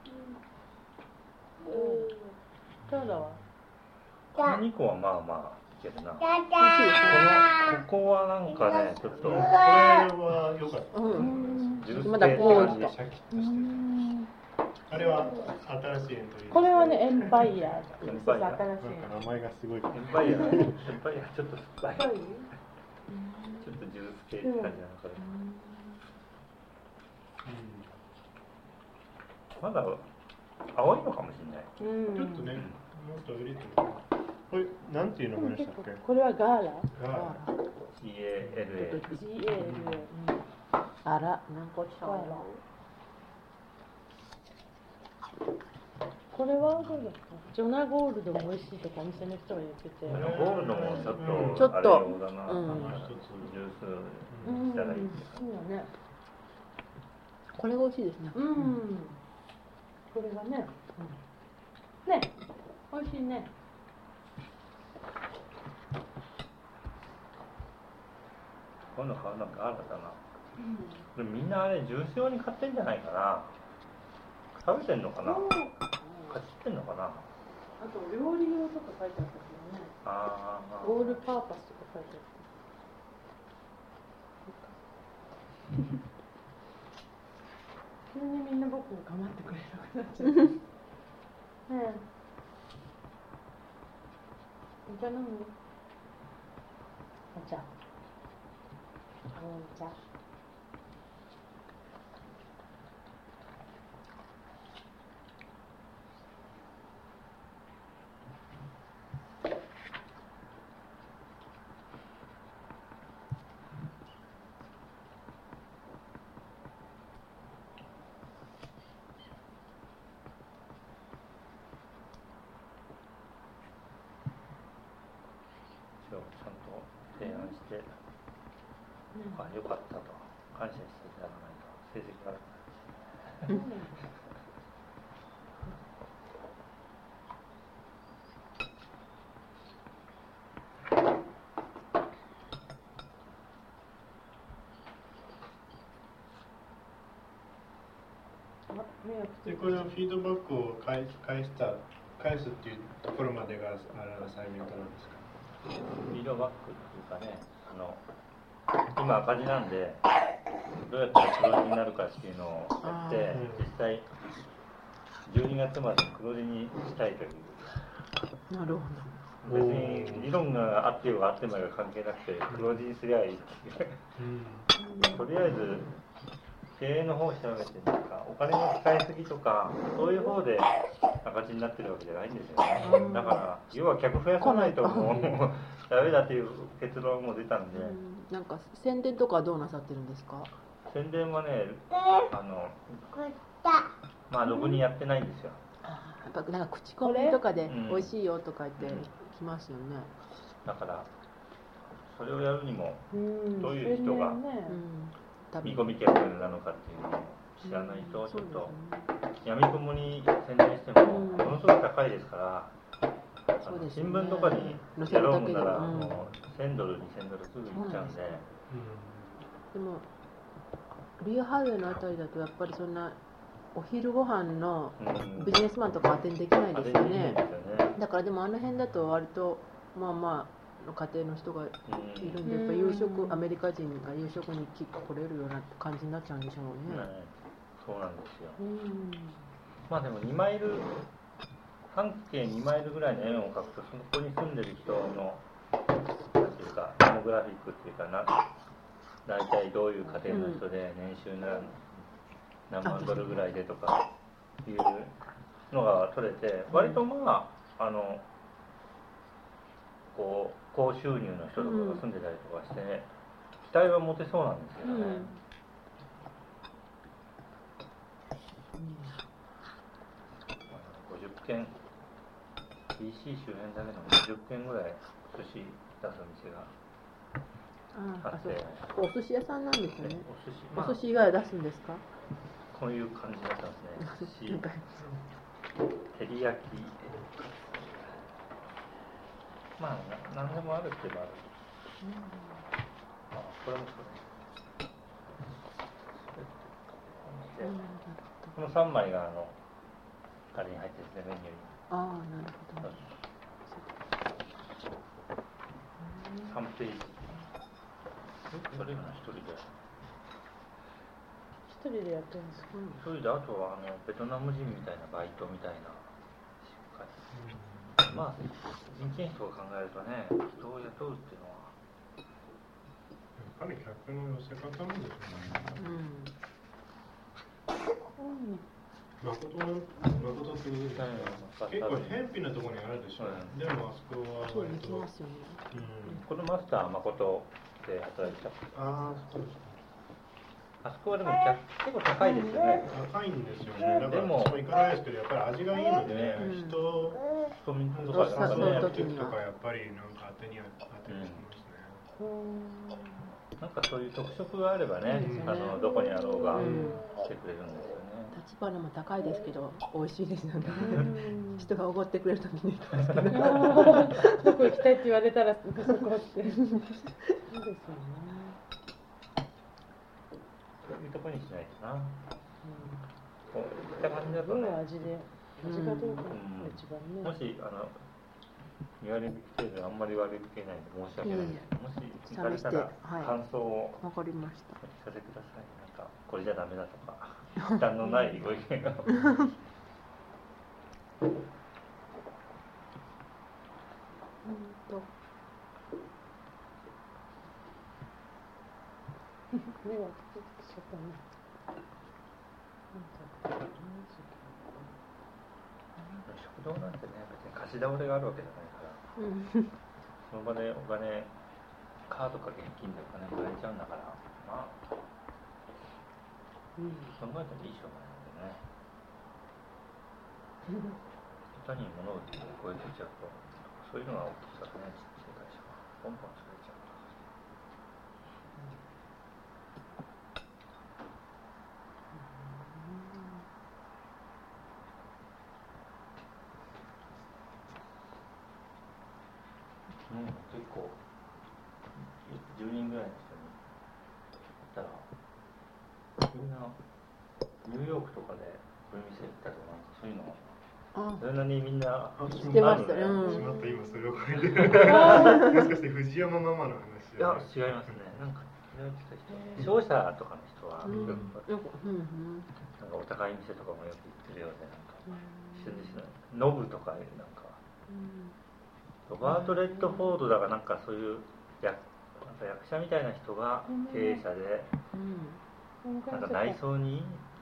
そうだわ。 この2個はまあまあいけるな。ここはなんかね、ちょっと。これは良かった。 まだこうシャキッとしてる。あれは新しいエントリー。 これはね、エンパイアっていう新しい。 なんか名前がすごい。 エンパイアちょっと酸っぱい。ちょっとジュース系って感じなのかな。まだ青いのかもしれない。 ちょっとね、もっと入れてる。これなんていう名前でしたっけ？ これはガーラ。 GALA。 あら、なんかちゃう。これはどうですか？ジョナゴールドも美味しいとかお店の人が言ってて。 ゴールドもちょっとあれようだな。ジュースしたらいい。 そうね。 これ美味しいですね。 これがね。ね、美味しいね。 この買うのガーラだな。でもみんなあれジュース用に買ってんじゃないかな。食べてんのかな。買ってんのかな。 あと料理用とか書いてあったけどね。オールパーパスとか書いてあった。急にみんな僕を構ってくれなくなっちゃう。ねえ。お茶飲む？お茶。お茶。 ちゃんと提案して、あ、よかったと感謝していただかないと成績が悪くなる。 でこれはフィードバックを返すっていうところまでがアサイメントなんですか？ フィードバックっていうかね、今赤字なんでどうやったら黒字になるかっていうのをやって、実際12月までに黒字にしたいという。 なるほど。別に理論があってよあってもが関係なくて黒字にすりゃいいっていう。とりあえず経営の方を調べてなんかお金の使いすぎとかそういう方で赤字になってるわけじゃないんですよね。だから要は客増やさないともうダメだっていう結論も出たんで。 なんか宣伝とかどうなさってるんですか？ 宣伝はね、まあろくにやってないんですよ。 やっぱなんか口コミとかで美味しいよとか言ってきますよね。 だからそれをやるにもどういう人が見込み客なのかっていうのを知らないとちょっと闇雲に宣伝してもものすごく高いですから、新聞とかにやろうもんならもう$1000、$2000すぐいっちゃうんで。 でもリアハイウェイのあたりだとやっぱりそんなお昼ご飯のビジネスマンとかアテンできないですよね。だからでもあの辺だと割とまあまあの家庭の人がいるんで、やっぱ夕食アメリカ人が夕食に来れるような感じになっちゃうんでしょうね。 そうなんですよ。まあでも2マイル半径2マイルぐらいの円を描くとそこに住んでる人のなんていうかデモグラフィックっていうか大体どういう家庭の人で年収何万ドルぐらいでとかいうのが取れて、割とまあこう高収入の人とかが住んでたりとかして期待は持てそうなんですけどね。50件 BC 周辺だけでも20軒ぐらい寿司出す店があって、 お寿司屋さんなんですね。 お寿司、 お寿司以外は出すんですか？ こういう感じだったんですね。照り焼き、まあ何でもあるって言えばある。これもそうです。この3枚があれに入ってるんですね、メニューに。 ああ、なるほど。 3ページ。それが1人で。 一人でやってるんですか？ 1人で、あとはベトナム人みたいなバイトみたいな。まあ、人件費とか考えるとね、人を雇うっていうのは。 やっぱり客の寄せ方なんでしょうね。誠って結構偏僻なところにあるでしょ。でもあそこはそう行きますよね。 このマスター誠で働いてた。 ああ、そうですか。 あそこはでも結構高いですよね。 高いんですよね。だから私も行かないですけど、やっぱり味がいいので、人とかね、とかやっぱりなんか当てにしてますね。 なんかそういう特色があればね、どこにあろうが来てくれるんですよね。 立花も高いですけど美味しいですよね。人がおごってくれるときに行きますけど。 どこ行きたいって言われたらそこって。そうですよね。 そういうとこにしないとな。こういった感じだとね。 味がどうか一番ね。 もし言われる程度あんまり悪いけないんで申し訳ない。もし行かれたら感想をわかりました。 聞かせてください。なんかこれじゃダメだとか負担のないご意見が。 目がちょっとしちゃったね。 食堂なんてね、別に貸し倒れがあるわけじゃないから、その場でお金、カードか現金でお金もらえちゃうんだから、まあ、考えたらいい商売なんでね。下手に物を超えてちゃうと、そういうのが大きいからね、ちっちゃい会社がポンポン潰れちゃうと。結構10人ぐらいの人に言ったらみんなニューヨークとかでこういう店行ったとかそういうのそれなりにみんな知ってましたね。 しまった今それを書いてる。もしかして藤山ママの話？ いや違いますね。なんか商社とかの人はなんかお高い店とかもよく行ってるようでなんか一緒ですね。ノブとかなんか。ロバート・レッドフォードだがなんかそういう役者みたいな人が経営者で、なんか内装に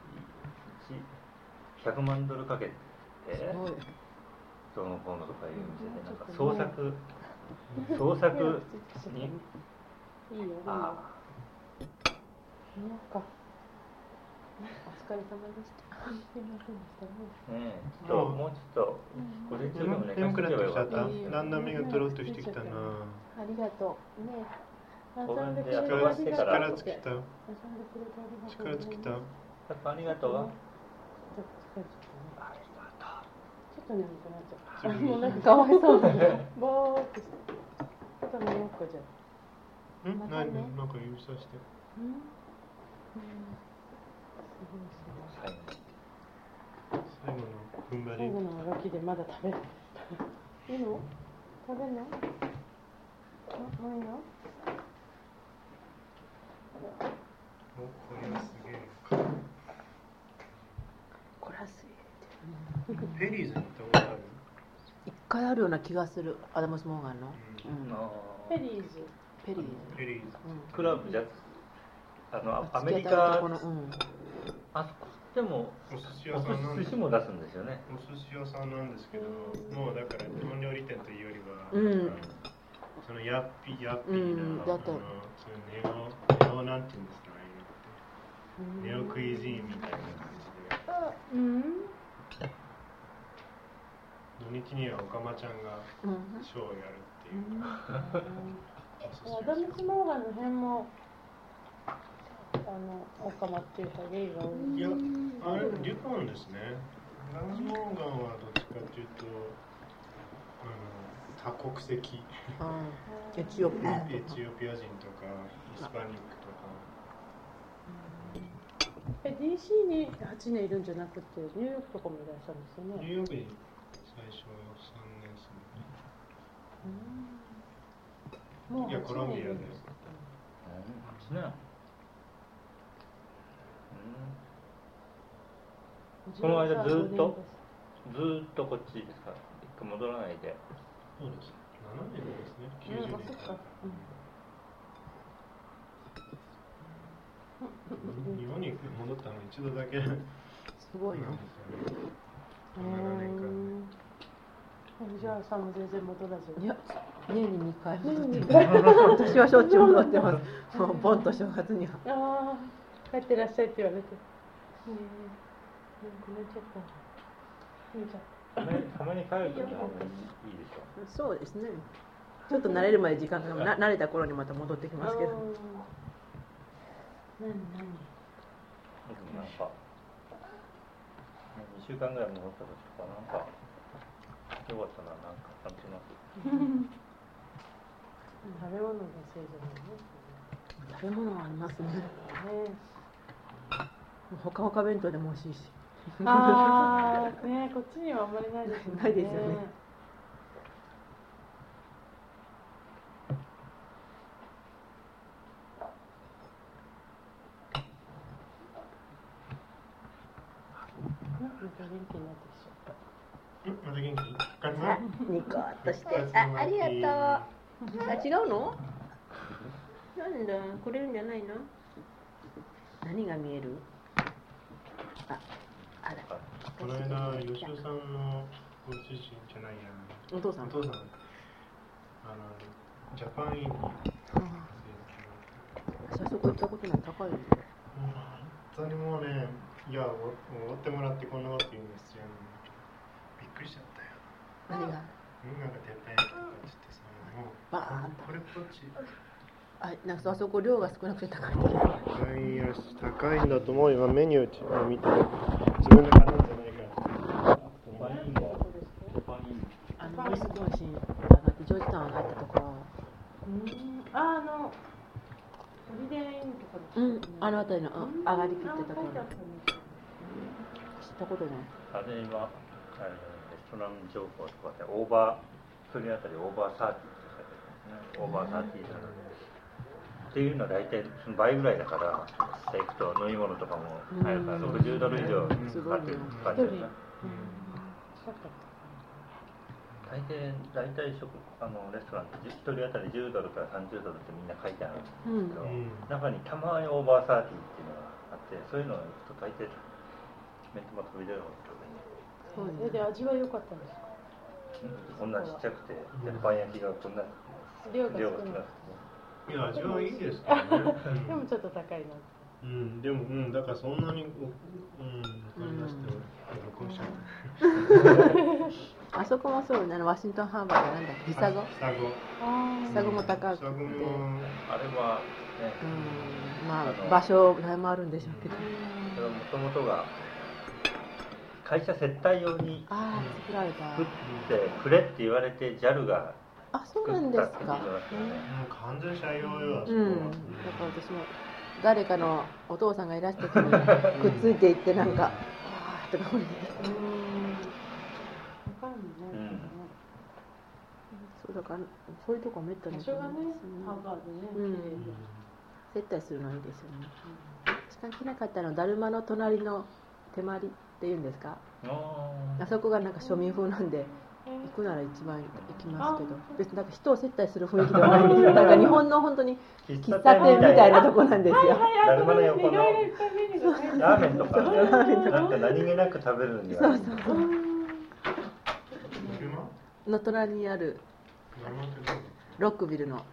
100万ドルかけてどうのこうのとかいう店でなんか創作にいいよ。お疲れ様でした。すいませんでしたね。 もうちょっと午前中でもね、 眠くなってきちゃった。だんだん目がトロッとしてきたな。 ありがとう。ね。 力尽きた。 力尽きた。 ありがとう。 ちょっと眠くなっちゃった。もうなんかかわいそうだね。ぼーっとして。ちょっと寝ようかじゃあ。 なんか指さして。最後の踏ん張り。 最後のあがきでまだ食べる。いいの？食べるの？もういいの？ これはすげえ。 これはすげえ。 ペリーズに行ったことある？ 一回あるような気がする。アダムス・モーガンの。 ペリーズ。 クラブじゃアメリカあそこでもお寿司も出すんですよね。 お寿司屋さんなんですけど、もうだから日本料理店というよりは、そのヤッピーなそのネオなんていうんですかね、ネオクイジーンみたいな感じで、ど土日にはおかまちゃんがショーをやるっていう。 アダムス・モーガンの辺もオカマっていうかゲイが多い。 いや、あれデュカンですね。アダムス・モーガンはどっちかっていうと多国籍エチオピア人とかヒスパニックとか。 DC に8年いるんじゃなくてニューヨークとかもいらっしゃるんですよね。 ニューヨークに最初3年住んで。 もういやコロンビアで。 8年。この間ずっとこっちですか。一回戻らないで。 そうです。7年ですね。90年から。日本に戻ったの一度だけ。すごいな。 7年間。 藤原さんも全然戻らず。 いや、年に2回戻ってます。私はしょっちゅう戻ってます。もうボンと正月には。 ああ、帰ってらっしゃいって言われて。ごめんちゃった。 たまに帰るときはいいでしょ。 そうですね。ちょっと慣れるまで時間が慣れた頃にまた戻ってきますけど。 何なんか2週間ぐらい戻った時とかなんかよかったな、なんかなんとなく食べ物のせいじゃないね。 食べ物はありますね。ほかほか弁当でも美味しいし。 ああ、ね、こっちにはあんまりないですね。 ないですよね。 元気になってきちゃった。 また元気？ ニコッとして、ありがとう。違うの？なんだ、くれるんじゃないの？何が見える？ この間、吉尾さんのご主人じゃないや。 お父さん。 ジャパンインに。 私はそこ行ったことない。高いよね。 本当にもうね、いや、おごってもらってこんなこと言うんですよ。びっくりしちゃったよ。 何が？ なんかてっぺんとかってさ、もうバーンと。 これっぽっち。 なんかあそこ量が少なくて高い。 高いんだと思うよ。メニューを見て自分で買うんじゃないか。 ミスコンシン上がってジョージタウン入ったところ。 ホリデーインとかですかね。 あの辺りの上がりきってたところ。知ったことない。 あれ今レストラン情報とかでオーバーそれあたりオーバー30って書いてあるんですね。オーバー30っていうのは大体その倍ぐらいだから行くと飲み物とかも入るから60ドル以上かかってる感じだな。大体レストランって1人当たり10ドルから30ドルってみんな書いてあるんですけど、中にたまにオーバー30っていうのがあってそういうのを大抵メントマトビデオとかで味は良かったんですか？ こんなちっちゃくて鉄板焼きがこんな量が少なくて。 いや、味はいいですけどね。 でもちょっと高いな。 でも、だからそんなに、わかりましたよ。録音しちゃう。 あそこもそうね、ワシントンハーバーでなんだっけ、ヒサゴ。ヒサゴも高くて。 あれはね、 まあ場所もあるんでしょうけど。 それはもともとが会社接待用に作られた。 作ってくれって言われて JAL が。 そうなんですか。 もう完全車用よ。 だから私も誰かのお父さんがいらした時にくっついていってなんかとか思って。そうだからそういうとこめったに。場所がね、ハーバーでね。接待するのいいですよね。一番来なかったのはだるまの隣の手まりっていうんですか。あそこがなんか庶民風なんで。行くなら一番行きますけど、別になんか人を接待する雰囲気ではないんですよ。なんか日本の本当に喫茶店みたいなとこなんですよ。 だるまの横のラーメンとかなんか何気なく食べるには。 の隣にあるロックビルの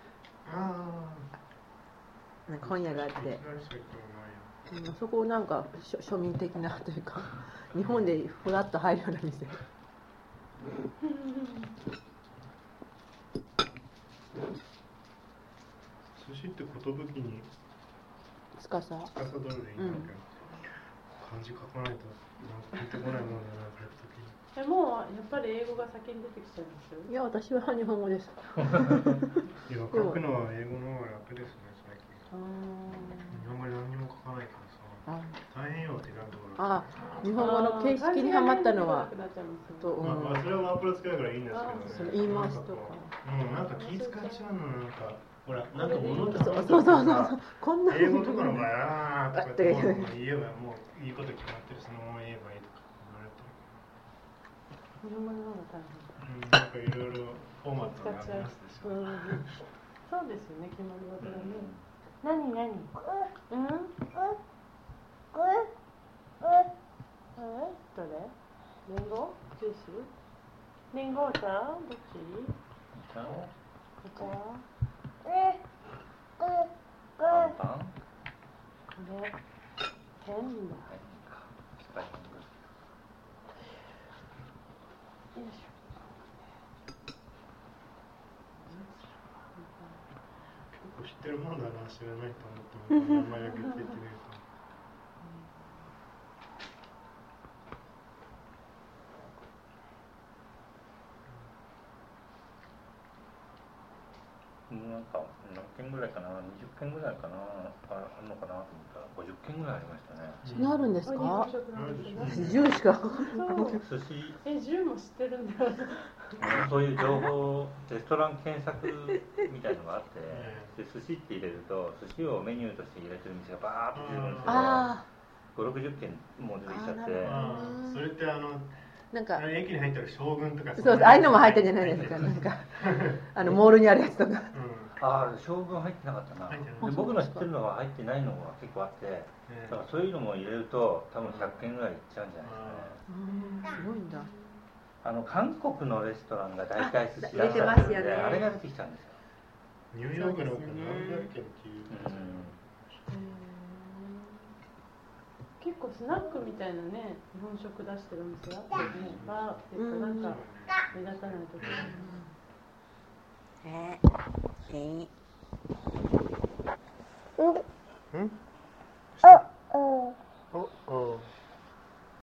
なんか本屋があって、そこなんか庶民的なというか日本でふらっと入るような店。 寿司って寿に司るでいいんだけど、漢字書かないとなんか出てこないものだな、書くときに。もうやっぱり英語が先に出てきちゃいます？いや、私は日本語です。いや、書くのは英語の方が楽ですね、最近。あんまり何にも書かないからさ。大変よ、手書くの。あ、日本語の形式にはまったのは。それはワープロ使うからいいんですけどね。言いますとか。なんか気使っちゃうの、なんか。ほら、なんか物とか。そうそうそう。こんな。英語とかの場合、あーとかって言えばもういいこと決まってる、そのまま言えばいいとか言われてる。日本語の方が大変。なんかいろいろフォーマットがありますでしょ。そうですよね、決まり事がね。何何？どれ？リンゴ？ジュース？リンゴお茶？どっち？お茶？パンパン？これペンだ。よいしょ。知ってるもんだな、知らないと思っても名前だけ聞いてみると。 なんか何件ぐらいかな、20件ぐらいかな、あるのかなと思ったら50件ぐらいありましたね。 そんなあるんですか？10しか。 寿司。 10も知ってるんだよ。 そういう情報、レストラン検索みたいのがあって、で寿司って入れると、寿司をメニューとして入れてる店がバーッと出るんですよ。5、60件も出てきちゃって。 それってなんか駅に入ったら将軍とかそう、ああいうのも入ってんじゃないですか。なんかモールにあるやつとか。 ああ、将軍入ってなかったな。で僕の知ってるのは入ってないのが結構あって、だからそういうのも入れると多分100件ぐらいいっちゃうんじゃないですかね。 すごいんだ。 韓国のレストランが大体寿司出してますよね。あれが出てきちゃうんですよ。 ニューヨークの何百件っていう。 結構スナックみたいなね、日本食出してるお店あってね、バーっていうかなんか目立たないところ。